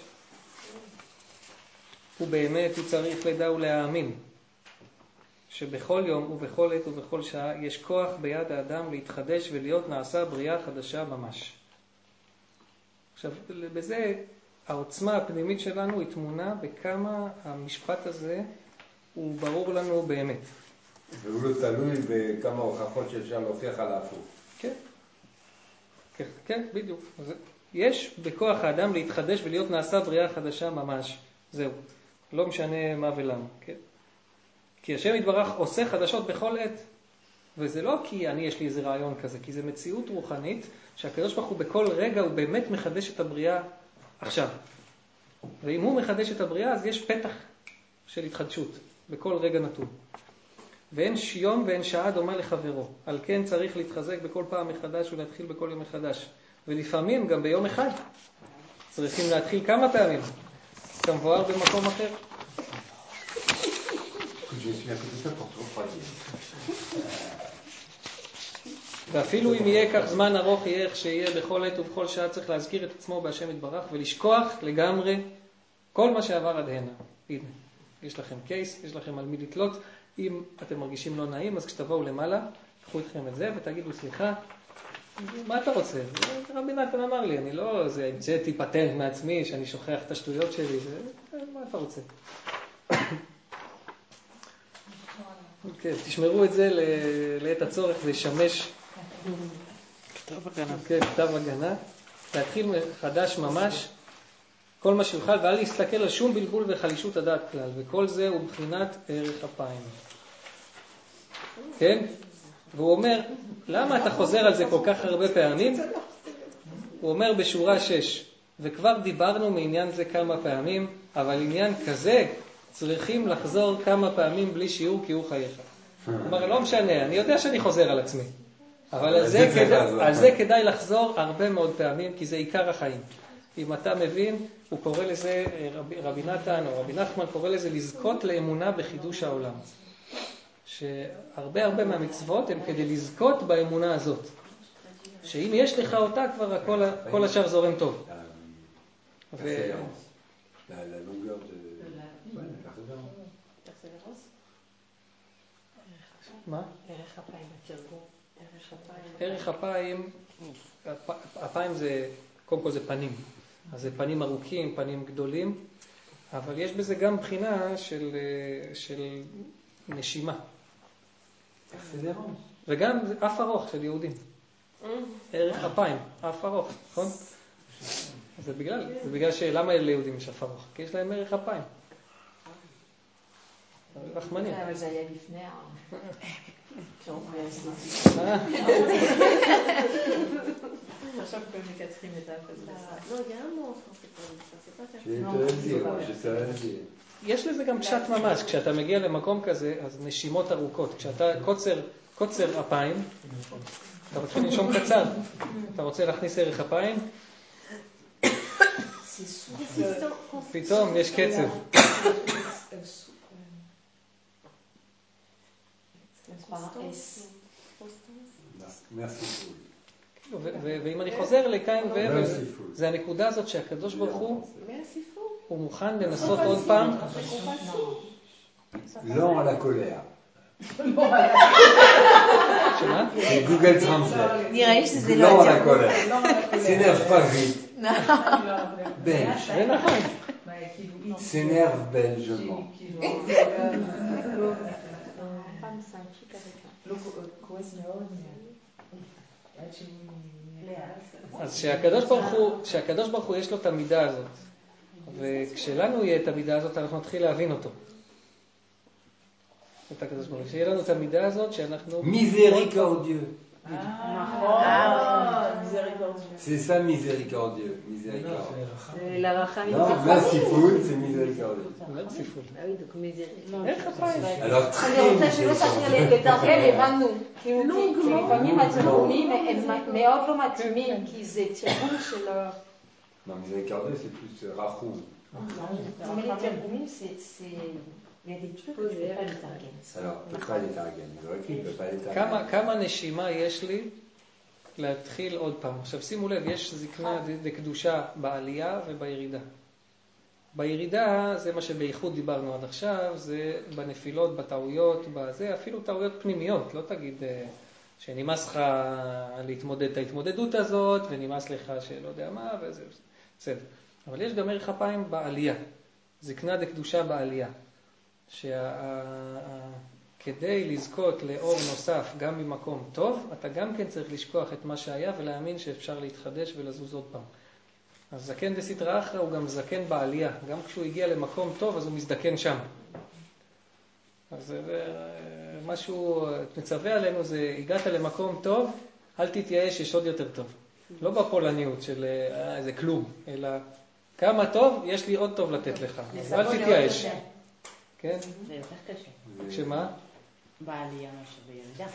הוא באמת, הוא צריך לדע ולהאמין. שבכל יום ובכל עת ובכל שעה יש כוח ביד האדם להתחדש ולהיות נעשה בריאה חדשה ממש. עכשיו, בזה העוצמה הפנימית שלנו היא תמונה בכמה המשפט הזה הוא ברור לנו באמת. והוא לא תלוי בכמה הוכחות שאפשר להוכיח על ההפוך. כן, כן, בדיוק. יש בכוח האדם להתחדש ולהיות נעשה בריאה חדשה ממש. זהו. לא משנה מה ולמה, כן? כי השם יתברך עושה חדשות בכל עת. וזה לא כי יש לי איזה רעיון כזה, כי זה מציאות רוחנית שהקדוש ברוך הוא בכל רגע הוא באמת מחדש את הבריאה עכשיו. ואם הוא מחדש את הבריאה אז יש פתח של התחדשות בכל רגע נתון. ואין יום ואין שעה דומה לחברו. על כן צריך להתחזק בכל פעם מחדש ולהתחיל בכל יום מחדש. ולפעמים גם ביום אחד צריכים להתחיל כמה פעמים. כמבואר במקום אחר. ואפילו אם יהיה כך זמן ארוך יהיה איך שיהיה בכל עת ובכל שעה צריך להזכיר את עצמו בהשם יתברך ולשכוח לגמרי כל מה שעבר עד הנה. הנה, יש לכם קייס, יש לכם על מי לתלות. אם אתם מרגישים לא נעים, אז כשתבואו למעלה, תקחו אתכם את זה ותגידו סליחה, מה אתה רוצה? רבי נתן אמר לי, אני לא המצאתי פטנט מעצמי שאני שוכח את השטויות שלי, מה אתה רוצה? כן, תשמרו את זה לעת הצורך, זה ישמש כתב הגנה. כן, כתב הגנה. להתחיל מחדש ממש, כל מה שיוכל, ואל להסתכל על שום בלבול וחלישות הדעת כלל, וכל זה הוא בחינת ערך אפיים. כן? והוא אומר, למה אתה חוזר על זה כל כך הרבה פעמים? הוא אומר בשורה 6, וכבר דיברנו מעניין זה כמה פעמים, אבל עניין כזה צריכים לחזור כמה פעמים בלי שיעור כי הוא חייך. הוא אומר, לא משנה, אני יודע שאני חוזר על עצמי, אבל על זה כדאי לחזור הרבה מאוד פעמים, כי זה עיקר החיים. אם אתה מבין, הוא קורא לזה, רבי נתן או רבי נחמן קורא לזה לזכות לאמונה בחידוש העולם. שהרבה מהמצוות הן כדי לזכות באמונה הזאת. שאם יש לך אותה, כבר כל השאר זורם טוב. מה? ערך אפיים בתרגום. ערך אפיים, אפיים זה, קודם כל זה פנים. אז זה פנים ארוכים, פנים גדולים, אבל יש בזה גם בחינה של נשימה. וגם אף ארוך של יהודים. ערך אפיים, אף ארוך, נכון? זה בגלל שלמה ליהודים יש אף ארוך? כי יש להם ערך אפיים. רחמנים. אבל זה היה לפני עכשיו כל מקצחים את יש לזה גם פשט ממש, כשאתה מגיע למקום כזה, אז נשימות ארוכות, כשאתה קוצר אפיים, אתה מתחיל לנשום קצר, אתה רוצה להכניס ערך אפיים, פתאום יש קצב. ואם אני חוזר לקין והבל, זה הנקודה הזאת שהקדוש ברוך הוא מוכן לנסות עוד פעם. לא על הקולר. שמה? זה גוגל טרנסלייט. נראה שזה לא לא על הקולר. סנרב פרווית. בלג'. זה נכון. סנרב בלג'מון. אז שהקדוש ברוך הוא יש לו את המידה הזאת, וכשלנו יהיה את המידה הזאת אנחנו נתחיל להבין אותו. את הקדוש ברוך הוא, שיהיה לנו את המידה הזאת שאנחנו... מיזריקורדיeux. נכון. C'est ça miséricordieux. Miséricorde. לרחמים. Non, merciful, c'est miséricordieux. מרסיפול. איך אפיים? Alors, אני רוצה שלא תתחיל לתרגל, הבנו. כי לפעמים התרגומים הם מאוד לא מתאימים, כי זה תרגום של... Non, miséricordieux, c'est plus rachum. Mais les תרגומים, il y a des trucs que tu ne peux pas les targuer. Alors, tu ne peux pas les targuer. C'est vrai qu'il ne peut pas les targuer. כמה נשימה יש לי להתחיל עוד פעם? עכשיו שימו לב, יש זקנה דקדושה בעלייה ובירידה. בירידה זה מה שבייחוד דיברנו עד עכשיו, זה בנפילות, בטעויות, בזה, אפילו טעויות פנימיות, לא תגיד שנמאס לך להתמודד את ההתמודדות הזאת, ונמאס לך שלא יודע מה, וזה בסדר. אבל יש גם ערך אפיים בעלייה, זקנה דקדושה בעלייה, כדי לזכות לאור נוסף גם ממקום טוב, אתה גם כן צריך לשכוח את מה שהיה ולהאמין שאפשר להתחדש ולזוז עוד פעם. אז זקן דסתרא אחרא הוא גם זקן בעלייה. גם כשהוא הגיע למקום טוב, אז הוא מזדקן שם. אז משהו מצווה עלינו זה, הגעת למקום טוב, אל תתייאש, יש עוד יותר טוב. לא בפולניות של איזה כלום, אלא כמה טוב, יש לי עוד טוב לתת לך. אז אל תתייאש. כן? זה יותר קשה. שמה? בעלייה שבירידה.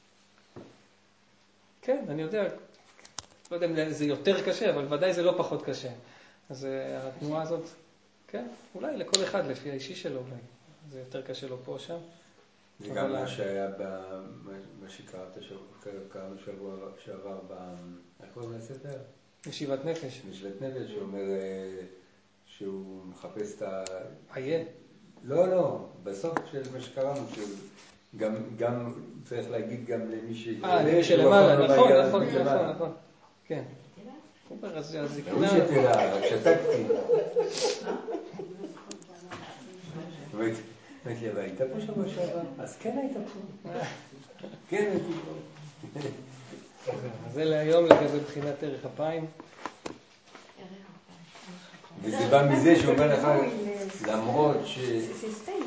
כן, אני יודע. לא יודע אם זה יותר קשה, אבל ודאי זה לא פחות קשה. אז התנועה הזאת, כן, אולי לכל אחד לפי האישי שלו, אולי. זה יותר קשה לו פה או שם. זה גם מה שהיה מה שקראת שבוע שעבר איך קוראים לספר? ישיבת נפש. ישיבת נפש, שאומר שהוא מחפש את ה... עיין. לא, בסוף של מה שקראנו, גם צריך להגיד גם למי ש... למי שלמעלה, נכון. כן. אז הזקנה... מי שתדע, רק שתקתי. אמרתי לי, אבל היית פה שבוע שעבר? אז כן היית פה. כן הייתי פה. זה להיום לגבי בחינת ערך אפיים. וזה בא מזה שאומר לך, למרות ש...